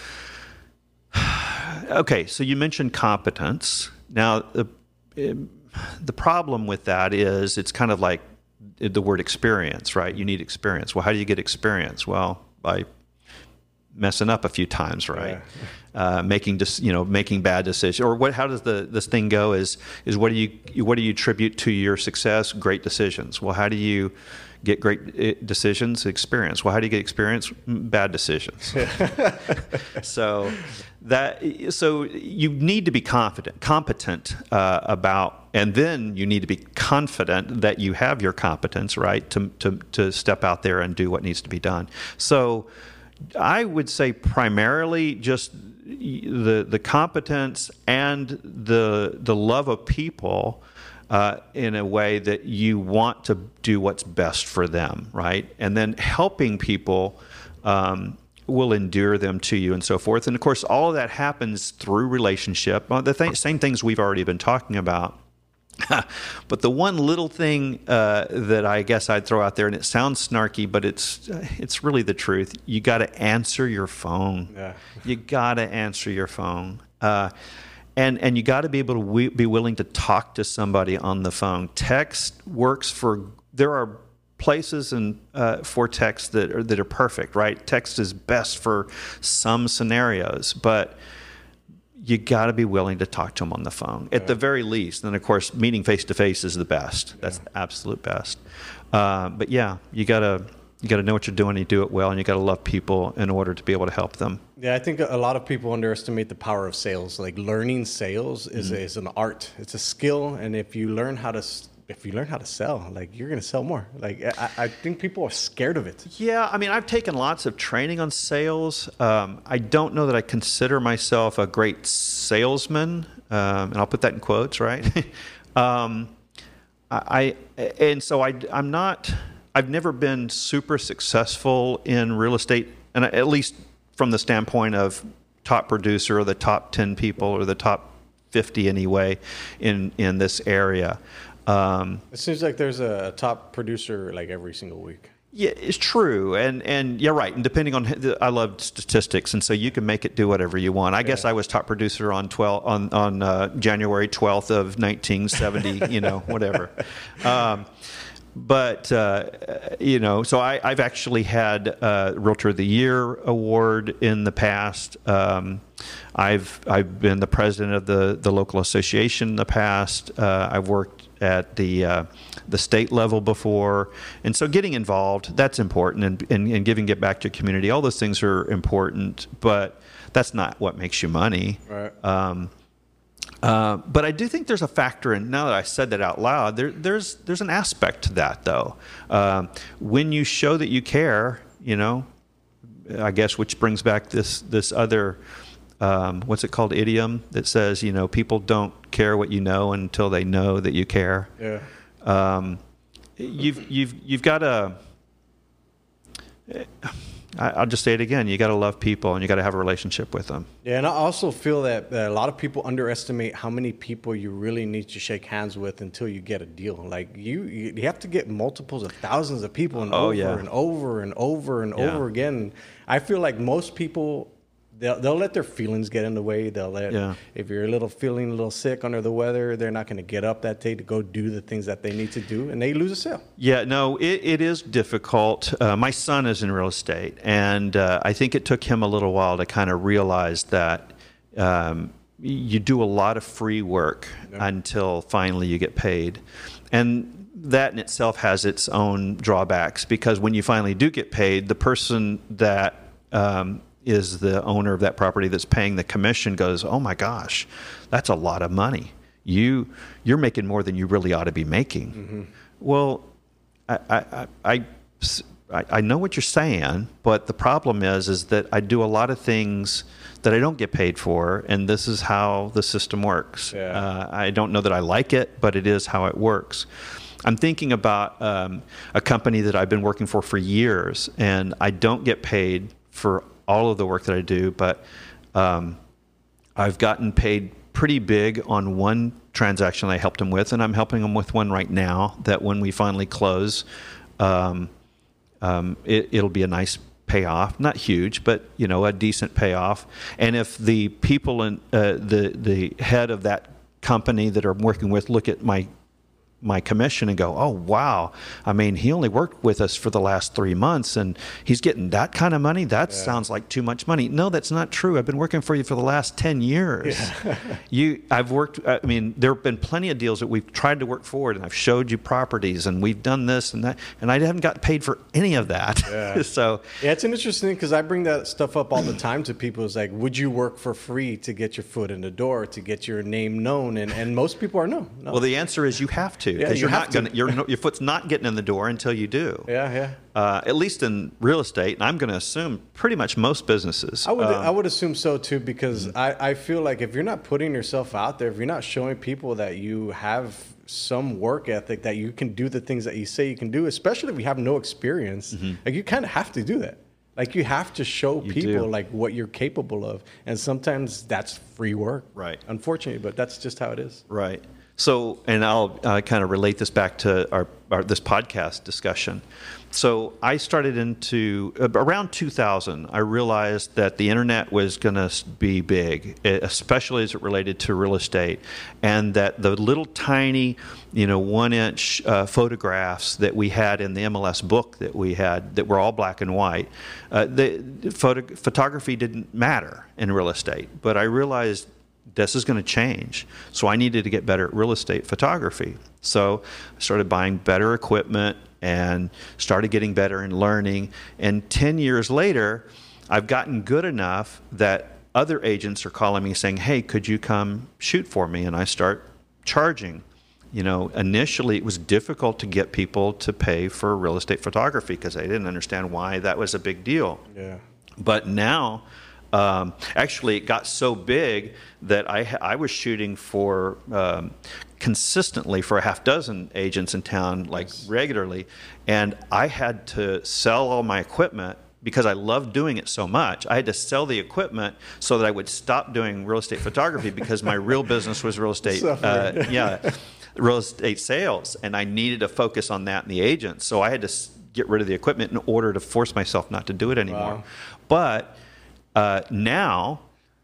Okay, so you mentioned competence. Now, the, the problem with that is it's kind of like the word experience, right? You need experience. Well, how do you get experience? Well, by messing up a few times, right? Yeah. Uh, making just you know making bad decisions, or what? How does the this thing go? Is is what do you what do you attribute to your success? Great decisions. Well, how do you get great decisions? Experience. Well, how do you get experience? Bad decisions. so that so you need to be confident, competent uh, about, and then you need to be confident that you have your competence, right, to to to step out there and do what needs to be done. So I would say primarily just the the competence and the the love of people uh, in a way that you want to do what's best for them, right? And then helping people um, will endear them to you and so forth. And of course, all of that happens through relationship. The th- same things we've already been talking about. But the one little thing uh, that I guess I'd throw out there, and it sounds snarky, but it's uh, it's really the truth. You got to answer your phone. Yeah. You got to answer your phone, uh, and and you got to be able to we- be willing to talk to somebody on the phone. Text works for. There are places and uh, for text that are that are perfect, right? Text is best for some scenarios, but you got to be willing to talk to them on the phone at yeah. the very least. And of course, meeting face to face is the best. That's yeah. the absolute best. Uh, but yeah, you gotta you gotta know what you're doing. And you do it well, and you gotta love people in order to be able to help them. Yeah, I think a lot of people underestimate the power of sales. Like learning sales is mm-hmm. is an art. It's a skill, and if you learn how to if you learn how to sell, like you're gonna sell more. Like I, I think people are scared of it. Yeah, I mean, I've taken lots of training on sales. Um, I don't know that I consider myself a great salesman, um, and I'll put that in quotes, right? um, I, I and so I, I'm not. I've never been super successful in real estate, and at least from the standpoint of top producer or the top ten people or the top fifty anyway in in this area. Um, it seems like there's a top producer like every single week. Yeah, it's true, and and you're right. And depending on, the, I love statistics, and so you can make it do whatever you want. I yeah. guess I was top producer on twelve on on uh, January twelfth of nineteen seventy. You know, whatever. Um, but uh, you know, so I, I've actually had a Realtor of the Year award in the past. Um, I've I've been the president of the the local association in the past. Uh, I've worked at the uh, the state level before, and so getting involved, that's important, and, and, and giving it back to your community, all those things are important, but that's not what makes you money. Right. Um, uh, but I do think there's a factor, and now that I said that out loud, there, there's there's an aspect to that, though. Um, when you show that you care, you know, I guess, which brings back this this other Um, what's it called, idiom that says, you know, people don't care what you know until they know that you care. Yeah. Um, you've you've you've got to. I'll just say it again. You got to love people, and you got to have a relationship with them. Yeah, and I also feel that a lot of people underestimate how many people you really need to shake hands with until you get a deal. Like you, you have to get multiples of thousands of people, and oh, over yeah. and over and over and yeah. over again. I feel like most people. They'll, they'll let their feelings get in the way. They'll let, yeah. if you're a little feeling a little sick under the weather, they're not going to get up that day to go do the things that they need to do, and they lose a sale. Yeah, no, it, it is difficult. Uh, my son is in real estate, and uh, I think it took him a little while to kind of realize that um, you do a lot of free work yeah. until finally you get paid. And that in itself has its own drawbacks, because when you finally do get paid, the person that um, is the owner of that property that's paying the commission goes, oh my gosh, that's a lot of money. You, you're making more than you really ought to be making. Mm-hmm. Well, I, I, I I, I know what you're saying, but the problem is, is that I do a lot of things that I don't get paid for, and this is how the system works. Yeah. Uh, I don't know that I like it, but it is how it works. I'm thinking about um, a company that I've been working for for years, and I don't get paid for all of the work that I do, but um, I've gotten paid pretty big on one transaction I helped them with, and I'm helping them with one right now that when we finally close, um, um, it, it'll be a nice payoff, not huge, but you know, a decent payoff. And if the people in uh, the the head of that company that I'm working with look at my my commission and go, oh, wow. I mean, he only worked with us for the last three months and he's getting that kind of money. That yeah. sounds like too much money. No, that's not true. I've been working for you for the last ten years. Yeah. you, I've worked, I mean, there have been plenty of deals that we've tried to work forward and I've showed you properties and we've done this and that, and I haven't got paid for any of that. Yeah. so yeah, it's an interesting because I bring that stuff up all the time to people. It's like, would you work for free to get your foot in the door, to get your name known? And, and most people are no, no. Well, the answer is you have to. Yeah, Because you you're not to. going your your foot's not getting in the door until you do. Yeah, yeah. Uh, at least in real estate, and I'm going to assume pretty much most businesses. I would um, I would assume so too, because mm-hmm. I, I feel like if you're not putting yourself out there, if you're not showing people that you have some work ethic, that you can do the things that you say you can do, especially if you have no experience, mm-hmm. like you kind of have to do that. Like you have to show you people do. like what you're capable of, and sometimes that's free work. Right. Unfortunately, but that's just how it is. Right. So, and I'll uh, kind of relate this back to our, our this podcast discussion. So I started into, uh, around two thousand, I realized that the internet was going to be big, especially as it related to real estate, and that the little tiny, you know, one-inch uh, photographs that we had in the M L S book that we had, that were all black and white, uh, the photo, photography didn't matter in real estate. But I realized this is going to change. So I needed to get better at real estate photography. So I started buying better equipment and started getting better and learning. And ten years later, I've gotten good enough that other agents are calling me saying, hey, could you come shoot for me? And I start charging. You know, initially it was difficult to get people to pay for real estate photography because they didn't understand why that was a big deal. Yeah. But now, Um, actually, it got so big that I I was shooting for um, consistently for a half dozen agents in town, like yes. regularly, and I had to sell all my equipment because I loved doing it so much. I had to sell the equipment so that I would stop doing real estate photography because my real business was real estate. Uh, yeah, real estate sales, and I needed to focus on that and the agents. So I had to get rid of the equipment in order to force myself not to do it anymore. Wow. But Uh, now,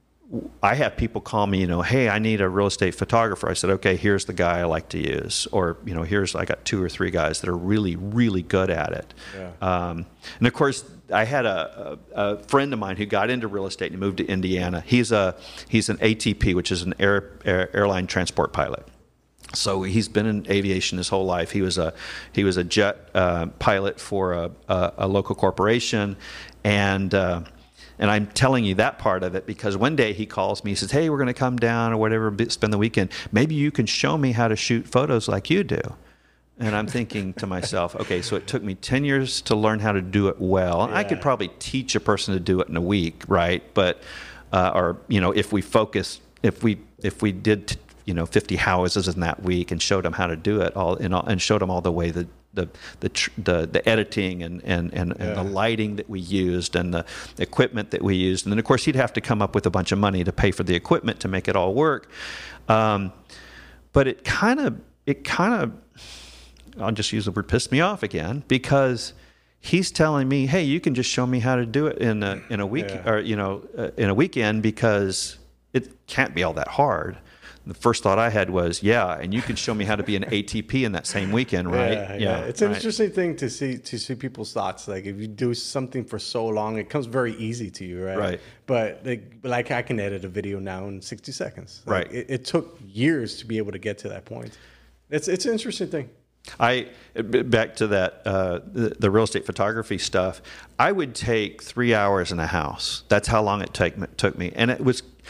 I have people call me, you know, hey, I need a real estate photographer. I said, okay, here's the guy I like to use. Or, you know, here's, I got two or three guys that are really, really good at it. Yeah. Um, and of course, I had a, a, a friend of mine who got into real estate and moved to Indiana. He's a he's an A T P, which is an air, air airline transport pilot. So he's been in aviation his whole life. He was a he was a jet uh, pilot for a, a, a local corporation, and uh, And I'm telling you that part of it because one day he calls me, he says, hey, we're going to come down or whatever, spend the weekend. Maybe you can show me how to shoot photos like you do. And I'm thinking to myself, okay, so it took me ten years to learn how to do it well. Yeah. I could probably teach a person to do it in a week, right? But, uh, or, you know, if we focus, if we, if we did, you know, fifty houses in that week and showed them how to do it all, and, all, and showed them all the way that, the the the the editing and and and, yeah. and the lighting that we used and the equipment that we used, and then of course he'd have to come up with a bunch of money to pay for the equipment to make it all work. Um, but it kind of it kind of I'll just use the word pissed me off again because he's telling me, hey, you can just show me how to do it in a in a week yeah. or you know uh, in a weekend because it can't be all that hard. The first thought I had was, yeah, and you can show me how to be an A T P in that same weekend, right? Yeah, yeah. yeah. It's an right. interesting thing to see to see people's thoughts. Like if you do something for so long, it comes very easy to you, right? Right. But like, like I can edit a video now in sixty seconds. Like, right. It, it took years to be able to get to that point. It's it's an interesting thing. I back to that uh, the, the real estate photography stuff. I would take three hours in a house. That's how long it take, took me, and it was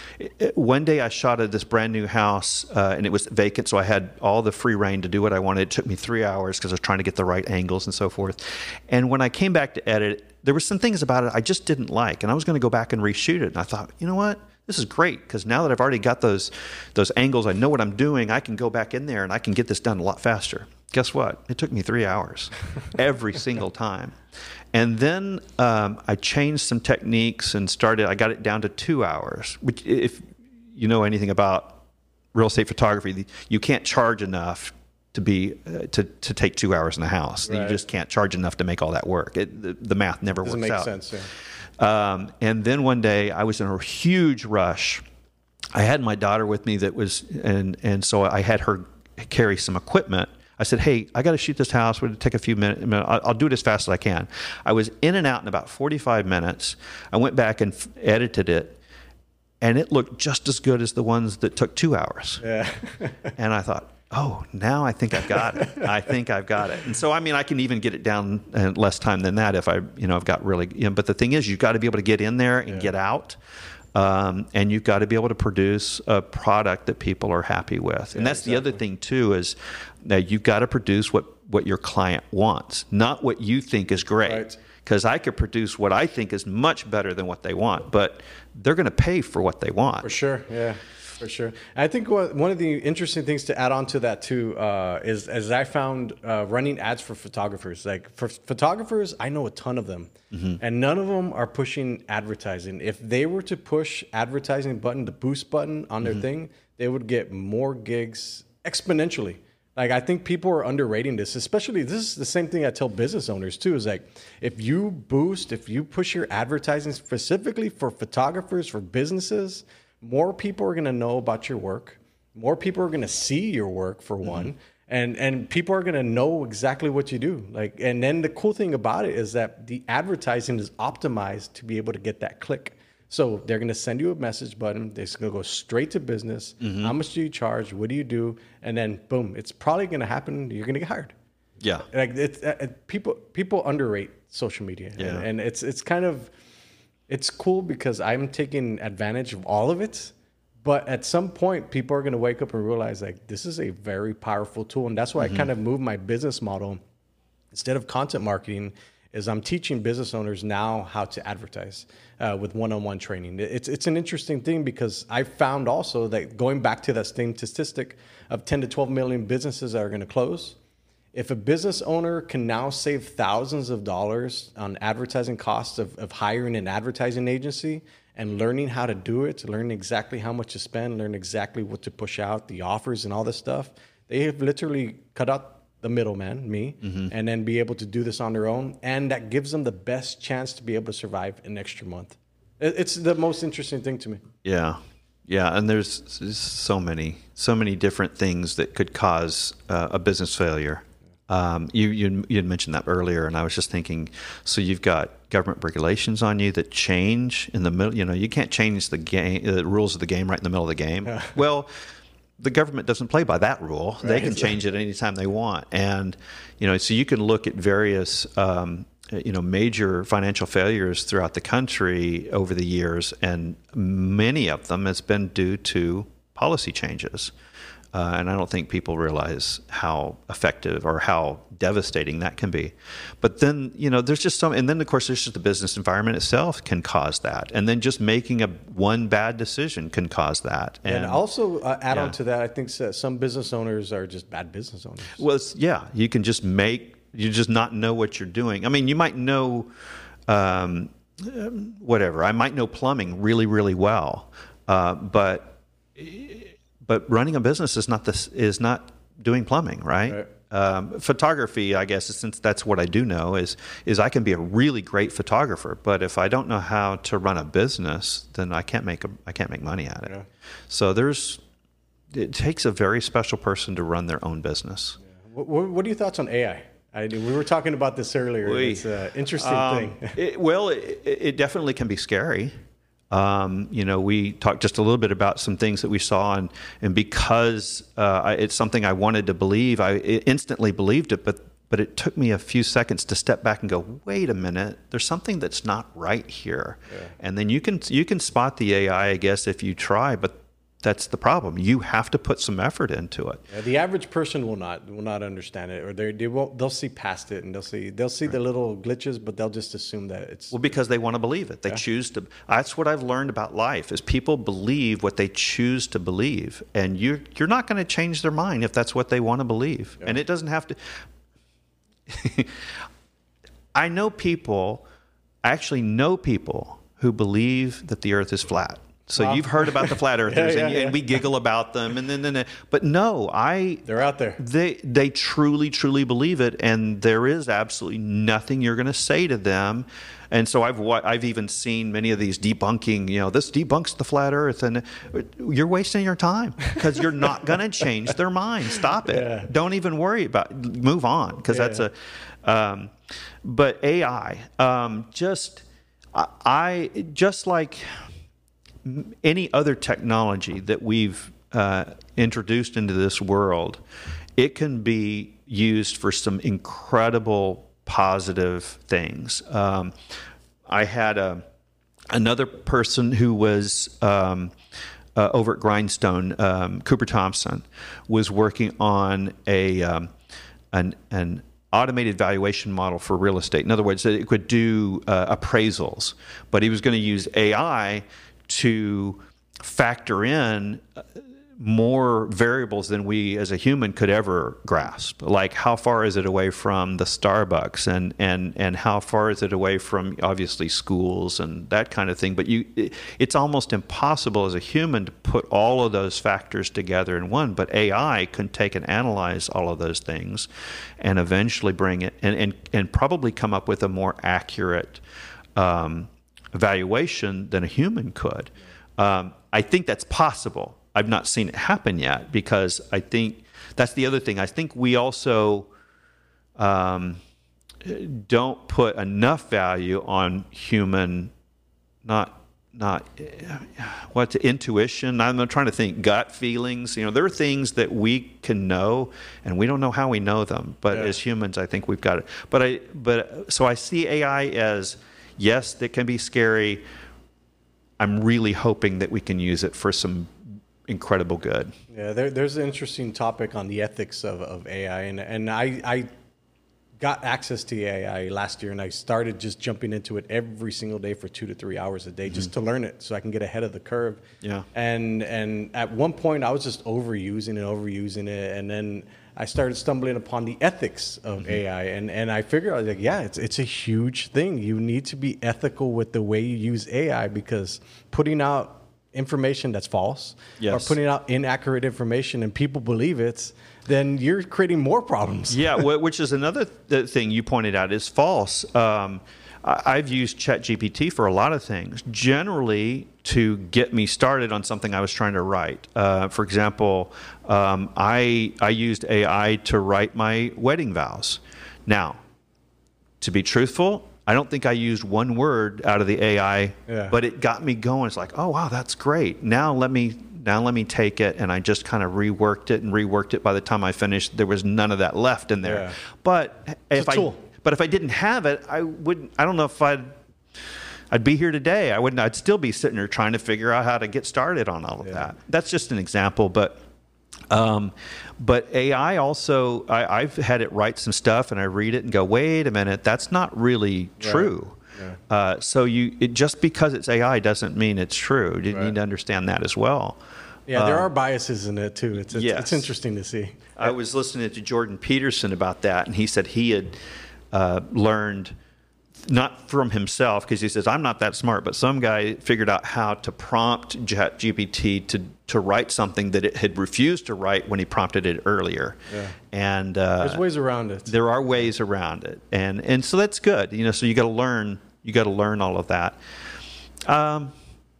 it, it, one day I shot at this brand new house, uh, and it was vacant, so I had all the free reign to do what I wanted. It took me three hours because I was trying to get the right angles and so forth. And when I came back to edit, there were some things about it I just didn't like, and I was going to go back and reshoot it. And I thought, you know what? This is great, because now that I've already got those those angles, I know what I'm doing, I can go back in there and I can get this done a lot faster. Guess what? It took me three hours every single time. And then um, I changed some techniques and started, I got it down to two hours, which if you know anything about real estate photography, you can't charge enough to be uh, to, to take two hours in a house. Right. You just can't charge enough to make all that work. It, the, the math never Doesn't works make out. sense, yeah. Um, and then one day I was in a huge rush. I had my daughter with me that was, and and so I had her carry some equipment. I said, hey, I got to shoot this house. It'll take a few minutes. I'll, I'll do it as fast as I can. I was in and out in about forty-five minutes. I went back and f- edited it, and it looked just as good as the ones that took two hours. Yeah. And I thought, oh, now I think I've got it. I think I've got it. And so, I mean, I can even get it down in less time than that if I, you know, I've got really, you know, but the thing is, you've got to be able to get in there and yeah. get out. Um, and you've got to be able to produce a product that people are happy with. And yeah, that's exactly. the other thing too, is that you've got to produce what, what your client wants, not what you think is great. Because right. I could produce what I think is much better than what they want, but they're going to pay for what they want. For sure, yeah. For sure. I think what, one of the interesting things to add on to that too uh, is, as I found uh, running ads for photographers. Like for photographers, I know a ton of them, mm-hmm. and none of them are pushing advertising. If they were to push advertising button, the boost button on their mm-hmm. thing, they would get more gigs exponentially. Like, I think people are underrating this, especially this is the same thing I tell business owners too, is like, if you boost, if you push your advertising specifically for photographers, for businesses, more people are going to know about your work. More people are going to see your work, for one, mm-hmm. and and people are going to know exactly what you do. Like, and then the cool thing about it is that the advertising is optimized to be able to get that click. So they're going to send you a message button. It's going to go straight to business. Mm-hmm. How much do you charge? What do you do? And then boom, it's probably going to happen. You're going to get hired. Yeah. Like it's uh, people people underrate social media, yeah. and, and it's it's kind of. It's cool because I'm taking advantage of all of it, but at some point, people are going to wake up and realize, like, this is a very powerful tool, and that's why mm-hmm. I kind of moved my business model. Instead of content marketing, is I'm teaching business owners now how to advertise uh, with one-on-one training. It's it's an interesting thing because I found also that going back to that same statistic of ten to twelve million businesses that are going to close. If a business owner can now save thousands of dollars on advertising costs of, of hiring an advertising agency and learning how to do it, learning exactly how much to spend, learn exactly what to push out, the offers and all this stuff, they have literally cut out the middleman, me, mm-hmm. and then be able to do this on their own. And that gives them the best chance to be able to survive an extra month. It's the most interesting thing to me. Yeah. Yeah, and there's, there's so many, so many different things that could cause uh, a business failure. Um, you, you you had mentioned that earlier, and I was just thinking. So you've got government regulations on you that change in the middle. You know, you can't change the game, the rules of the game right in the middle of the game. Yeah. Well, the government doesn't play by that rule. Right. They can change it anytime they want, and you know, so you can look at various um, you know major financial failures throughout the country over the years, and many of them has been due to policy changes. Uh, and I don't think people realize how effective or how devastating that can be. But then, you know, there's just some, and then of course there's just the business environment itself can cause that. And then just making a one bad decision can cause that. And, and also uh, add yeah. on to that, I think some business owners are just bad business owners. Well, it's, yeah, you can just make, you just not know what you're doing. I mean, you might know, um, whatever, I might know plumbing really, really well, uh, but But running a business is not this is not doing plumbing, right? right. Um, photography, I guess, since that's what I do know, is is I can be a really great photographer, but if I don't know how to run a business, then I can't make a I can't make money at it. Yeah. So there's it takes a very special person to run their own business. Yeah. What, what are your thoughts on A I? I, we were talking about this earlier. We, it's an interesting um, thing. it, well, it, it definitely can be scary. Um, you know, we talked just a little bit about some things that we saw, and and because uh, I, it's something I wanted to believe, I instantly believed it. But but it took me a few seconds to step back and go, wait a minute, there's something that's not right here. Yeah. And then you can you can spot the A I, I guess, if you try, but that's the problem. You have to put some effort into it. Yeah, the average person will not will not understand it, or they they won't. They'll see past it, and they'll see they'll see right. the little glitches, but they'll just assume that it's well because they want to believe it. They yeah. choose to. That's what I've learned about life: is people believe what they choose to believe, and you you're not going to change their mind if that's what they want to believe, yeah. and it doesn't have to. I know people. I actually know people who believe that the Earth is flat. So wow. you've heard about the flat earthers, yeah, yeah, and, yeah. and we giggle about them, and then, then, but no, I they're out there. They they truly, truly believe it, and there is absolutely nothing you're going to say to them. And so I've I've even seen many of these debunking. You know, this debunks the flat Earth, and you're wasting your time because you're not going to change their mind. Stop it. Yeah. Don't even worry about. Move on, because yeah. that's a. Um, but A I, um, just I, I just like. any other technology that we've uh, introduced into this world, it can be used for some incredible positive things. Um, I had a, another person who was um, uh, over at Grindstone, um, Cooper Thompson, was working on a um, an, an automated valuation model for real estate. In other words, it could do uh, appraisals, but he was going to use A I to factor in more variables than we as a human could ever grasp. Like, how far is it away from the Starbucks, and and and how far is it away from obviously schools and that kind of thing. But you, it's almost impossible as a human to put all of those factors together in one. But A I can take and analyze all of those things, and eventually bring it and and, and probably come up with a more accurate Um, evaluation than a human could. Um, I think that's possible. I've not seen it happen yet, because I think that's the other thing. I think we also um, don't put enough value on human, not not what intuition. I'm trying to think gut feelings. You know, there are things that we can know, and we don't know how we know them. But yeah. as humans, I think we've got it. But I but so I see A I as, yes, that can be scary. I'm really hoping that we can use it for some incredible good. Yeah, there, there's an interesting topic on the ethics of, of A I. And, and I, I got access to A I last year, and I started just jumping into it every single day for two to three hours a day mm-hmm. just to learn it so I can get ahead of the curve. Yeah. And, and at one point, I was just overusing and overusing it. And then I started stumbling upon the ethics of mm-hmm. A I, and, and I figured, I was like, yeah, it's it's a huge thing. You need to be ethical with the way you use A I, because putting out information that's false yes. or putting out inaccurate information and people believe it, then you're creating more problems. Yeah, which is another th- thing you pointed out is false. Um, I've used ChatGPT for a lot of things, generally to get me started on something I was trying to write. Uh, for example, um, I I used A I to write my wedding vows. Now, to be truthful, I don't think I used one word out of the A I, yeah. but it got me going. It's like, oh wow, that's great. Now let me now let me take it, and I just kind of reworked it and reworked it. By the time I finished, there was none of that left in there. Yeah. But it's if a tool. I But if I didn't have it, I wouldn't. I don't know if I'd. I'd be here today. I wouldn't. I'd still be sitting there trying to figure out how to get started on all of yeah. that. That's just an example, but. Um, but A I also, I, I've had it write some stuff, and I read it and go, "Wait a minute, that's not really true." Right. Yeah. Uh, so you, it, just because it's A I doesn't mean it's true. You right. need to understand that as well. Yeah, there um, are biases in it too. It's it's, yes. it's interesting to see. I was listening to Jordan Peterson about that, and he said he had. Uh, learned not from himself, because he says, I'm not that smart, but some guy figured out how to prompt ChatGPT to to write something that it had refused to write when he prompted it earlier. Yeah. And uh, there's ways around it. There are ways around it, and and so that's good. You know, so you got to learn. You got to learn all of that. Um,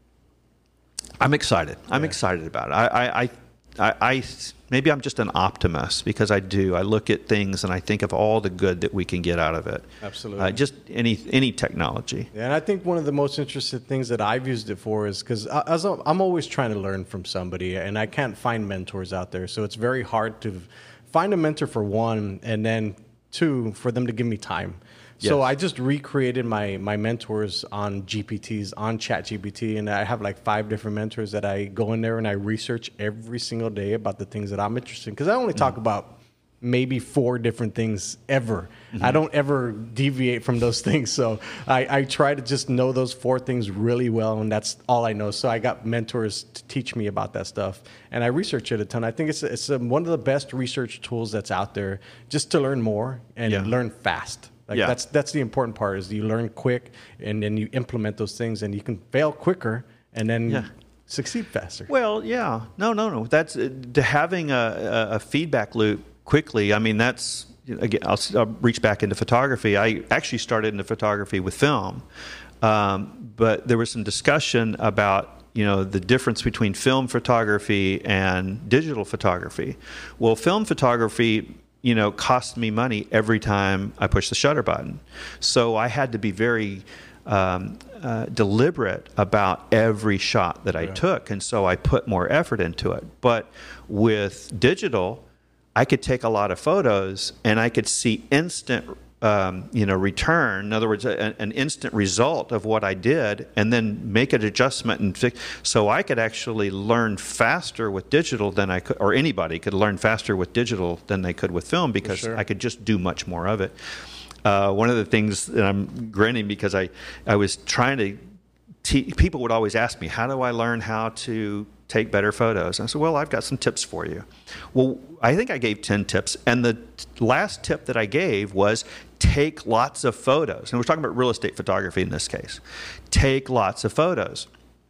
I'm excited. I'm yeah. excited about it. I, I, I, I, maybe I'm just an optimist, because I do. I look at things and I think of all the good that we can get out of it. Absolutely. Uh, just any any technology. Yeah, and I think one of the most interesting things that I've used it for is because I'm always trying to learn from somebody, and I can't find mentors out there. So it's very hard to find a mentor for one, and then two, for them to give me time. So Yes. I just recreated my my mentors on G P Ts, on ChatGPT, and I have like five different mentors that I go in there and I research every single day about the things that I'm interested in. Because I only talk about maybe four different things ever. Mm-hmm. I don't ever deviate from those things. So I, I try to just know those four things really well, and that's all I know. So I got mentors to teach me about that stuff, and I research it a ton. I think it's it's a, one of the best research tools that's out there, just to learn more and Yeah. learn fast. Like Yeah. that's that's the important part, is you learn quick and then you implement those things, and you can fail quicker and then Yeah. succeed faster. Well, yeah. No, no, no. That's uh, to having a, a, a feedback loop quickly. I mean, that's, again, I'll, I'll reach back into photography. I actually started into photography with film, um, but there was some discussion about, you know, the difference between film photography and digital photography. Well, film photography, you know, cost me money every time I push the shutter button. So I had to be very um, uh, deliberate about every shot that I Yeah. took. And so I put more effort into it. But with digital, I could take a lot of photos and I could see instant Um, you know, return. In other words, a, an instant result of what I did, and then make an adjustment and fix. So I could actually learn faster with digital than I could, or anybody could learn faster with digital than they could with film, because sure. I could just do much more of it. Uh, one of the things that I'm grinning because I, I was trying to. Te- people would always ask me, how do I learn how to take better photos? And I said, well, I've got some tips for you. Well, I think I gave ten tips. And the t- last tip that I gave was take lots of photos. And we're talking about real estate photography in this case. Take lots of photos.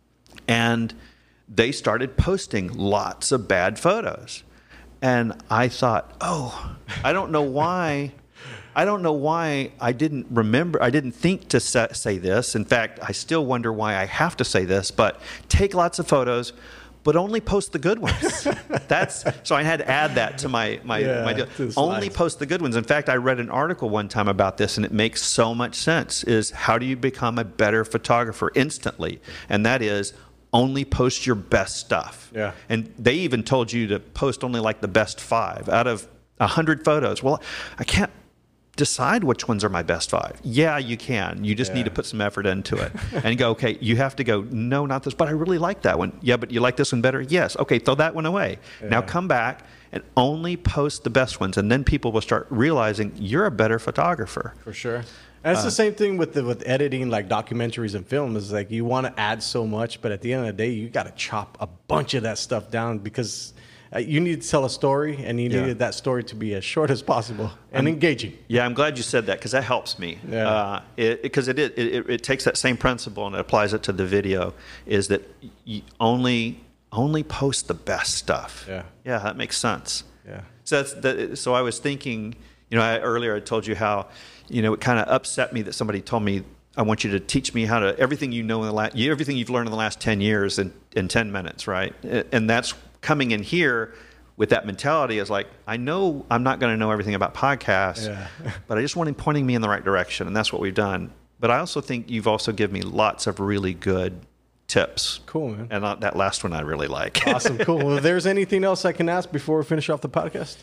And they started posting lots of bad photos. And I thought, oh, I don't know why... I don't know why I didn't remember, I didn't think to say this. In fact, I still wonder why I have to say this, but take lots of photos, but only post the good ones. That's so I had to add that to my, my, Yeah, my to the only slides. post the good ones. In fact, I read an article one time about this, and it makes so much sense, is how do you become a better photographer instantly? And that is, only post your best stuff. Yeah. And they even told you to post only like the best five out of a hundred photos. Well, I can't decide which ones are my best five. Yeah, you can. You just Yeah. need to put some effort into it and go, okay, you have to go, no, not this, but I really like that one. Yeah, but you like this one better? Yes. Okay, throw that one away. Now Yeah. come back and only post the best ones. And then people will start realizing you're a better photographer. For sure. And it's the same thing with the, with editing, like documentaries and film. Is like you want to add so much, but at the end of the day, you got to chop a bunch of that stuff down, because uh, you need to tell a story, and you Yeah. needed that story to be as short as possible and engaging. Yeah, I'm glad you said that, because that helps me. Yeah. Uh, it, because it, it, it, it takes that same principle and it applies it to the video, is that you only only post the best stuff. Yeah. Yeah, that makes sense. Yeah. So that's the, so I was thinking, you know, I, earlier I told you how, you know, it kind of upset me that somebody told me, I want you to teach me how to, everything you know in the last, everything you've learned in the last ten years in, in ten minutes, right? And that's coming in here with that mentality is like, I know I'm not going to know everything about podcasts, Yeah. but I just want him pointing me in the right direction. And that's what we've done. But I also think you've also given me lots of really good tips. Cool, man. And uh, that last one I really like. Awesome. Cool. Well, if there's anything else I can ask before we finish off the podcast?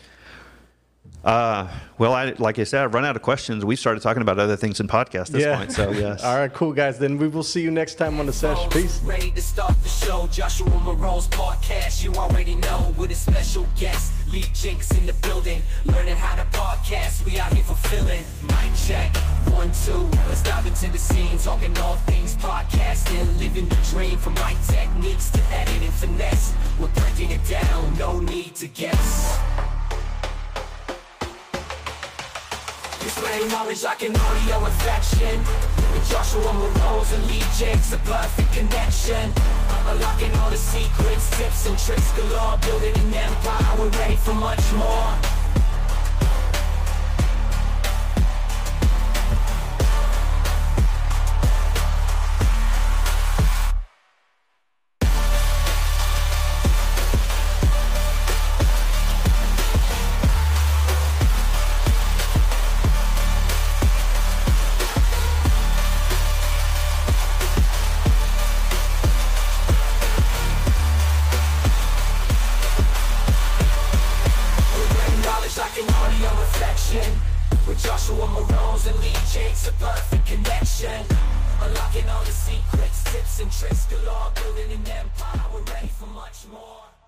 Uh, well, I, like I said, I've run out of questions. We started talking about other things in podcast at this point. So, yes. All right, cool, guys. Then we will see you next time on the session. Peace. Ready to start the show, Joshua Marone's podcast. You already know, with a special guest, Lee Jinks in the building. Learning how to podcast, we out here fulfilling. Mic check, one, two. Let's dive into the scene, talking all things podcasting, living the dream, from right techniques to editing finesse. We're breaking it down, no need to guess. Displaying knowledge like an audio infection. With Joshua Marone and Lee Jinks, a perfect connection. Unlocking all the secrets, tips and tricks galore. Building an empire, we're ready for much more. Joshua Moroz and Lee Jakes, a perfect connection. Unlocking all the secrets, tips and tricks galore, building an empire, we're ready for much more.